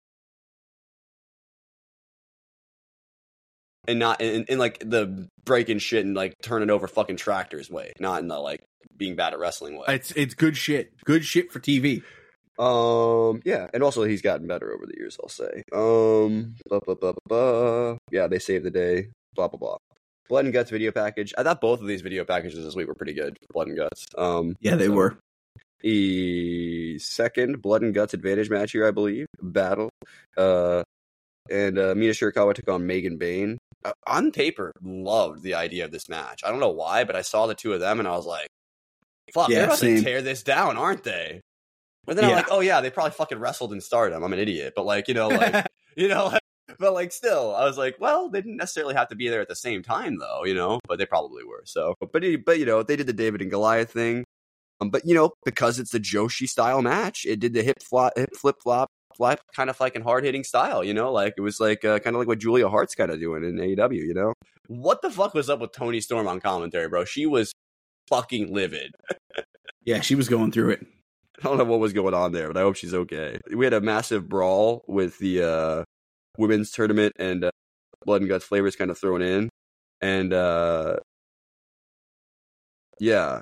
Speaker 5: And not in like the breaking shit and like turning over fucking tractors way, not in the like being bad at wrestling way.
Speaker 6: It's good shit. Good shit for TV.
Speaker 5: Yeah, and also he's gotten better over the years, I'll say. Yeah, they saved the day. Blah blah blah. Blood and Guts video package. I thought both of these video packages this week were pretty good. Blood and Guts.
Speaker 6: Yeah, they were.
Speaker 5: The second Blood and Guts advantage match here, I believe. Battle. And Mina Shirakawa took on Megan Bayne. On paper, loved the idea of this match. I don't know why, but I saw the two of them and I was like, fuck, they're about to tear this down, aren't they? But then I'm like, oh yeah, they probably fucking wrestled in Stardom. I'm an idiot. But like, but like still, I was like, well, they didn't necessarily have to be there at the same time though, but they probably were. So, but they did the David and Goliath thing. But because it's the Joshi style match, it did the hip flip flop, kind of fucking hard hitting style, like it was like kind of like what Julia Hart's kind of doing in AEW, What the fuck was up with Toni Storm on commentary, bro? She was fucking livid.
Speaker 6: Yeah, she was going through it.
Speaker 5: I don't know what was going on there, but I hope she's okay. We had a massive brawl with the women's tournament and Blood and Guts flavors kind of thrown in, and yeah.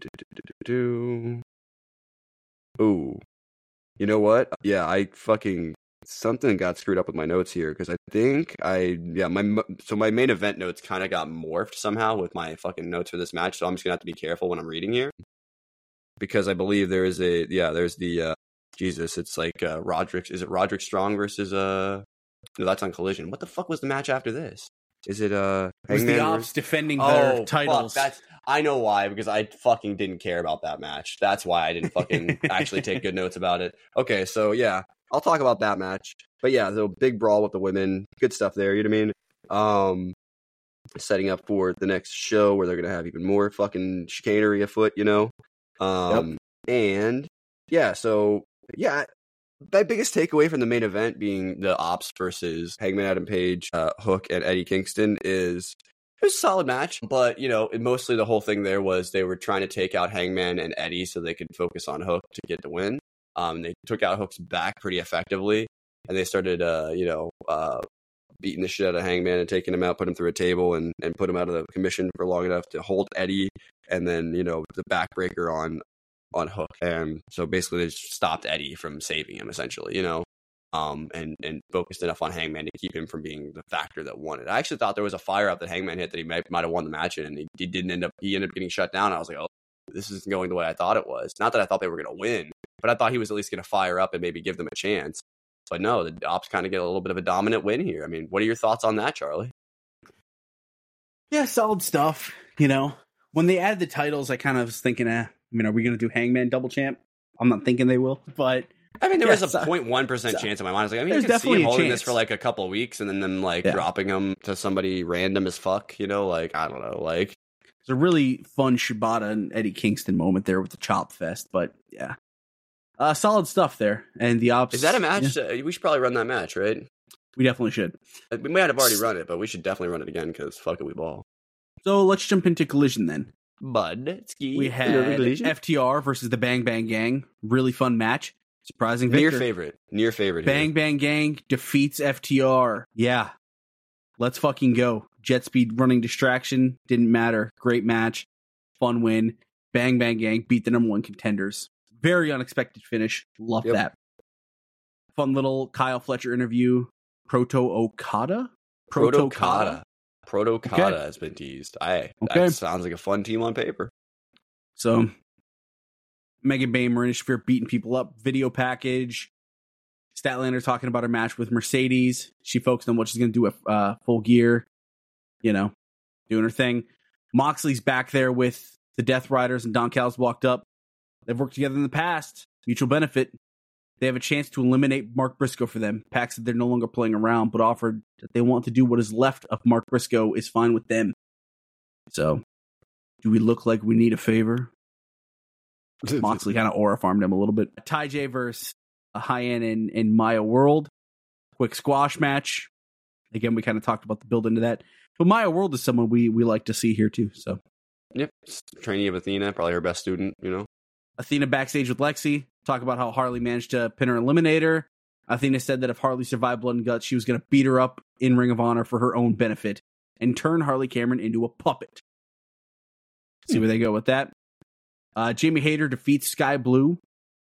Speaker 5: Ooh. You know what? Yeah, I fucking something got screwed up with my notes here because I think my main event notes kind of got morphed somehow with my fucking notes for this match, so I'm just gonna have to be careful when I'm reading here because I believe there's the Jesus, it's like Roderick. Is it Roderick Strong versus No, that's on Collision. What the fuck was the match after this? Is it
Speaker 6: it was the Ops defending their titles?
Speaker 5: Fuck, I know why, because I fucking didn't care about that match. That's why I didn't fucking actually take good notes about it. Okay, so yeah, I'll talk about that match. But yeah, the big brawl with the women, good stuff there. You know what I mean? Setting up for the next show where they're gonna have even more fucking chicanery afoot. Yep. And yeah, so yeah. My biggest takeaway from the main event being the Ops versus Hangman Adam Page, Hook, and Eddie Kingston is It was a solid match, but, mostly the whole thing there was they were trying to take out Hangman and Eddie so they could focus on Hook to get the win. They took out Hook's back pretty effectively, and they started, beating the shit out of Hangman and taking him out, put him through a table, and put him out of the commission for long enough to hold Eddie, and then, the backbreaker on Hook. And so basically they just stopped Eddie from saving him, essentially, and focused enough on Hangman to keep him from being the factor that won it. I actually thought there was a fire up that Hangman hit that he might have won the match in, and he ended up getting shut down. I was like, oh, this isn't going the way I thought it was. Not that I thought they were going to win, but I thought he was at least going to fire up and maybe give them a chance. But no, the Ops kind of get a little bit of a dominant win here. I mean, what are your thoughts on that, Charlie?
Speaker 6: Yeah, solid stuff. When they added the titles, I kind of was thinking, are we going to do Hangman double champ? I'm not thinking they will, but
Speaker 5: I mean, there was a 0.1% chance in my mind. I was like, I can see him holding this for like a couple of weeks and then dropping him to somebody random as fuck, I don't know, like.
Speaker 6: It's a really fun Shibata and Eddie Kingston moment there with the chop fest, but yeah. Solid stuff there. And the Ops.
Speaker 5: Is that a match? Yeah. We should probably run that match, right?
Speaker 6: We definitely should.
Speaker 5: We might have already run it, but we should definitely run it again because fuck it, we ball.
Speaker 6: So let's jump into Collision then.
Speaker 5: We
Speaker 6: had FTR versus the Bang Bang Gang. Really fun match. Surprising victor.
Speaker 5: Near favorite.
Speaker 6: Bang Bang Gang defeats FTR. Yeah. Let's fucking go. Jet speed running distraction. Didn't matter. Great match. Fun win. Bang Bang Gang beat the number one contenders. Very unexpected finish. Love that. Fun little Kyle Fletcher interview. Proto-Okada has been teased. That sounds like a fun team on paper. So, Megan Bayne, Marina Shafir beating people up. Video package. Statlander talking about her match with Mercedes. She focused on what she's going to do at Full Gear. Doing her thing. Moxley's back there with the Death Riders, and Don Callis walked up. They've worked together in the past. Mutual benefit. They have a chance to eliminate Mark Briscoe for them. Pac said they're no longer playing around, but offered that they want to do what is left of Mark Briscoe is fine with them. So, do we look like we need a favor? Moxley kind of aura farmed him a little bit. Ty J versus High-End in Maya World. Quick squash match. Again, we kind of talked about the build into that. But Maya World is someone we like to see here too. So,
Speaker 5: yep, trainee of Athena, probably her best student,
Speaker 6: Athena backstage with Lexi, talk about how Harley managed to pin her and eliminate her. Athena said that if Harley survived Blood and Guts, she was going to beat her up in Ring of Honor for her own benefit and turn Harley Cameron into a puppet. See where they go with that. Jamie Hayter defeats Sky Blue.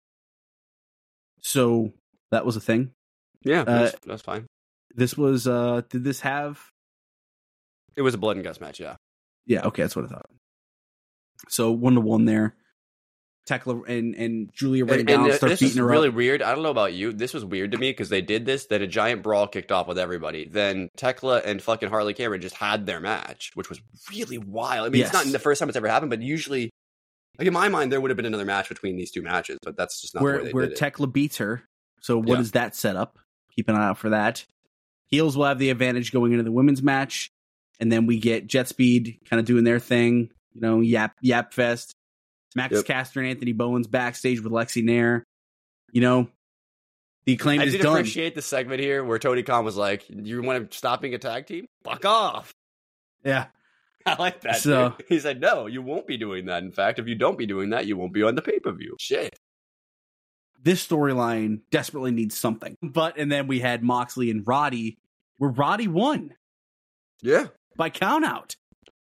Speaker 6: So that was a thing.
Speaker 5: Yeah, that's fine.
Speaker 6: This was, did this have?
Speaker 5: It was a Blood and Guts match, yeah.
Speaker 6: Yeah, okay, that's what I thought. So 1-1 there. Tekla and Julia ran down, start beating her up.
Speaker 5: Really weird. I don't know about you. This was weird to me because they did this. Then a giant brawl kicked off with everybody. Then Tekla and fucking Harley Cameron just had their match, which was really wild. I mean, It's not the first time it's ever happened, but usually, like in my mind, there would have been another match between these two matches, but that's just not where
Speaker 6: Tekla beats her. So what is that set up? Keep an eye out for that. Heels will have the advantage going into the women's match, and then we get Jet Speed kind of doing their thing. Yap Fest. Max Caster and Anthony Bowens backstage with Lexi Nair. The Acclaimed is done.
Speaker 5: I did appreciate the segment here where Tony Khan was like, you want to stop being a tag team? Fuck off.
Speaker 6: Yeah.
Speaker 5: I like that. So he said, no, you won't be doing that. In fact, if you don't be doing that, you won't be on the pay-per-view. Shit.
Speaker 6: This storyline desperately needs something. And then we had Moxley and Roddy, where Roddy won.
Speaker 5: Yeah.
Speaker 6: By countout.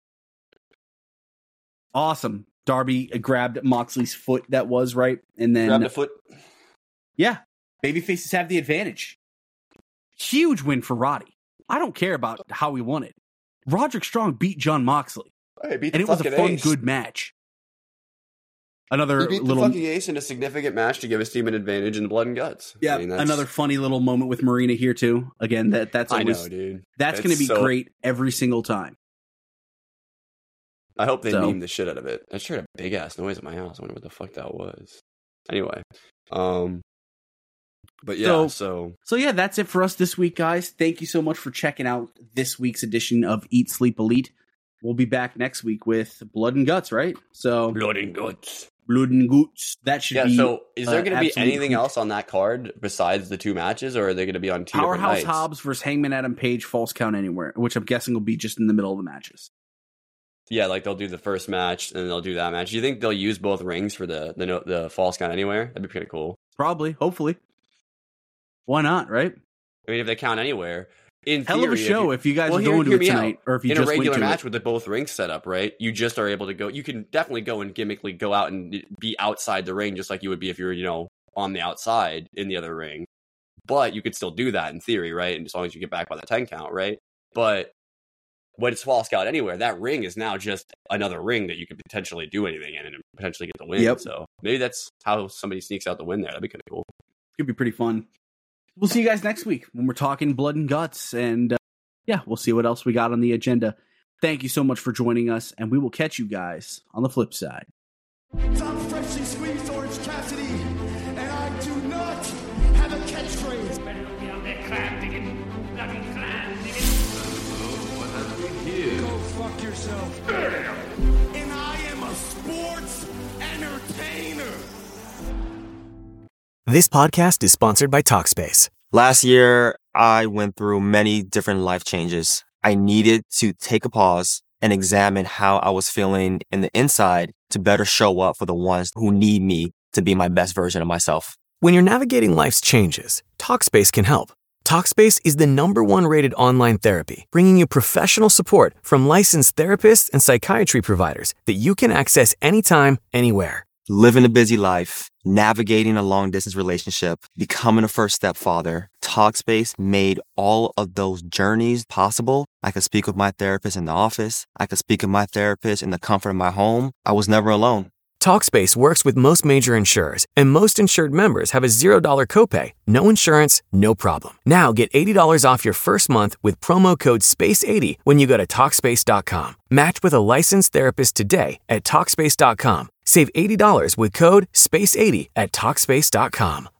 Speaker 6: Awesome. Darby grabbed Moxley's foot, that was right. And then
Speaker 5: grabbed the foot.
Speaker 6: Yeah. Babyfaces have the advantage. Huge win for Roddy. I don't care about how he won it. Roderick Strong beat Jon Moxley.
Speaker 5: And
Speaker 6: it was a fun, good match.
Speaker 5: He beat the fucking Ace in a significant match to give his team an advantage in the Blood and Guts.
Speaker 6: Yeah, another funny little moment with Marina here too. Again, that's always,
Speaker 5: I know, dude.
Speaker 6: That's going to be great every single time.
Speaker 5: I hope they meme the shit out of it. I just heard a big ass noise at my house. I wonder what the fuck that was. Anyway, but yeah, so
Speaker 6: yeah, that's it for us this week, guys. Thank you so much for checking out this week's edition of Eat Sleep Elite. We'll be back next week with Blood and Guts, right? So
Speaker 5: Blood and Guts.
Speaker 6: That should be.
Speaker 5: So is there going to be anything else on that card besides the two matches, or are they going to be on two different nights?
Speaker 6: Powerhouse Hobbs versus Hangman Adam Page, False Count Anywhere, which I'm guessing will be just in the middle of the matches.
Speaker 5: Yeah, like they'll do the first match and they'll do that match. Do you think they'll use both rings for the Falls Count Anywhere? That'd be pretty cool.
Speaker 6: Probably, hopefully. Why not, right?
Speaker 5: I mean, if they count anywhere, in
Speaker 6: hell
Speaker 5: theory,
Speaker 6: of a show if you guys are going to it tonight, or if you
Speaker 5: in
Speaker 6: just
Speaker 5: a regular
Speaker 6: went to
Speaker 5: match
Speaker 6: it.
Speaker 5: with the both rings set up, right? You just are able to go. You can definitely go and gimmickly go out and be outside the ring, just like you would be if you were, on the outside in the other ring. But you could still do that in theory, right? And as long as you get back by the 10 count, right? But when it's Falls Count Anywhere, that ring is now just another ring that you could potentially do anything in and potentially get the win.
Speaker 6: Yep.
Speaker 5: So maybe that's how somebody sneaks out the win there. That'd be kind of cool.
Speaker 6: Could be pretty fun. We'll see you guys next week when we're talking blood and guts, and we'll see what else we got on the agenda. Thank you so much for joining us, and we will catch you guys on the flip side.
Speaker 3: I'm freshly squeezed Orange Cassidy, and I do not have a catchphrase. Go fuck yourself. And I am a sports entertainer.
Speaker 4: This podcast is sponsored by Talkspace.
Speaker 7: Last year, I went through many different life changes. I needed to take a pause and examine how I was feeling in the inside to better show up for the ones who need me to be my best version of myself.
Speaker 4: When you're navigating life's changes, Talkspace can help. Talkspace is the #1 rated online therapy, bringing you professional support from licensed therapists and psychiatry providers that you can access anytime, anywhere.
Speaker 7: Living a busy life, navigating a long-distance relationship, becoming a first-step father, Talkspace made all of those journeys possible. I could speak with my therapist in the office. I could speak with my therapist in the comfort of my home. I was never alone.
Speaker 4: Talkspace works with most major insurers, and most insured members have a $0 copay. No insurance, no problem. Now get $80 off your first month with promo code SPACE80 when you go to Talkspace.com. Match with a licensed therapist today at Talkspace.com. Save $80 with code SPACE80 at Talkspace.com.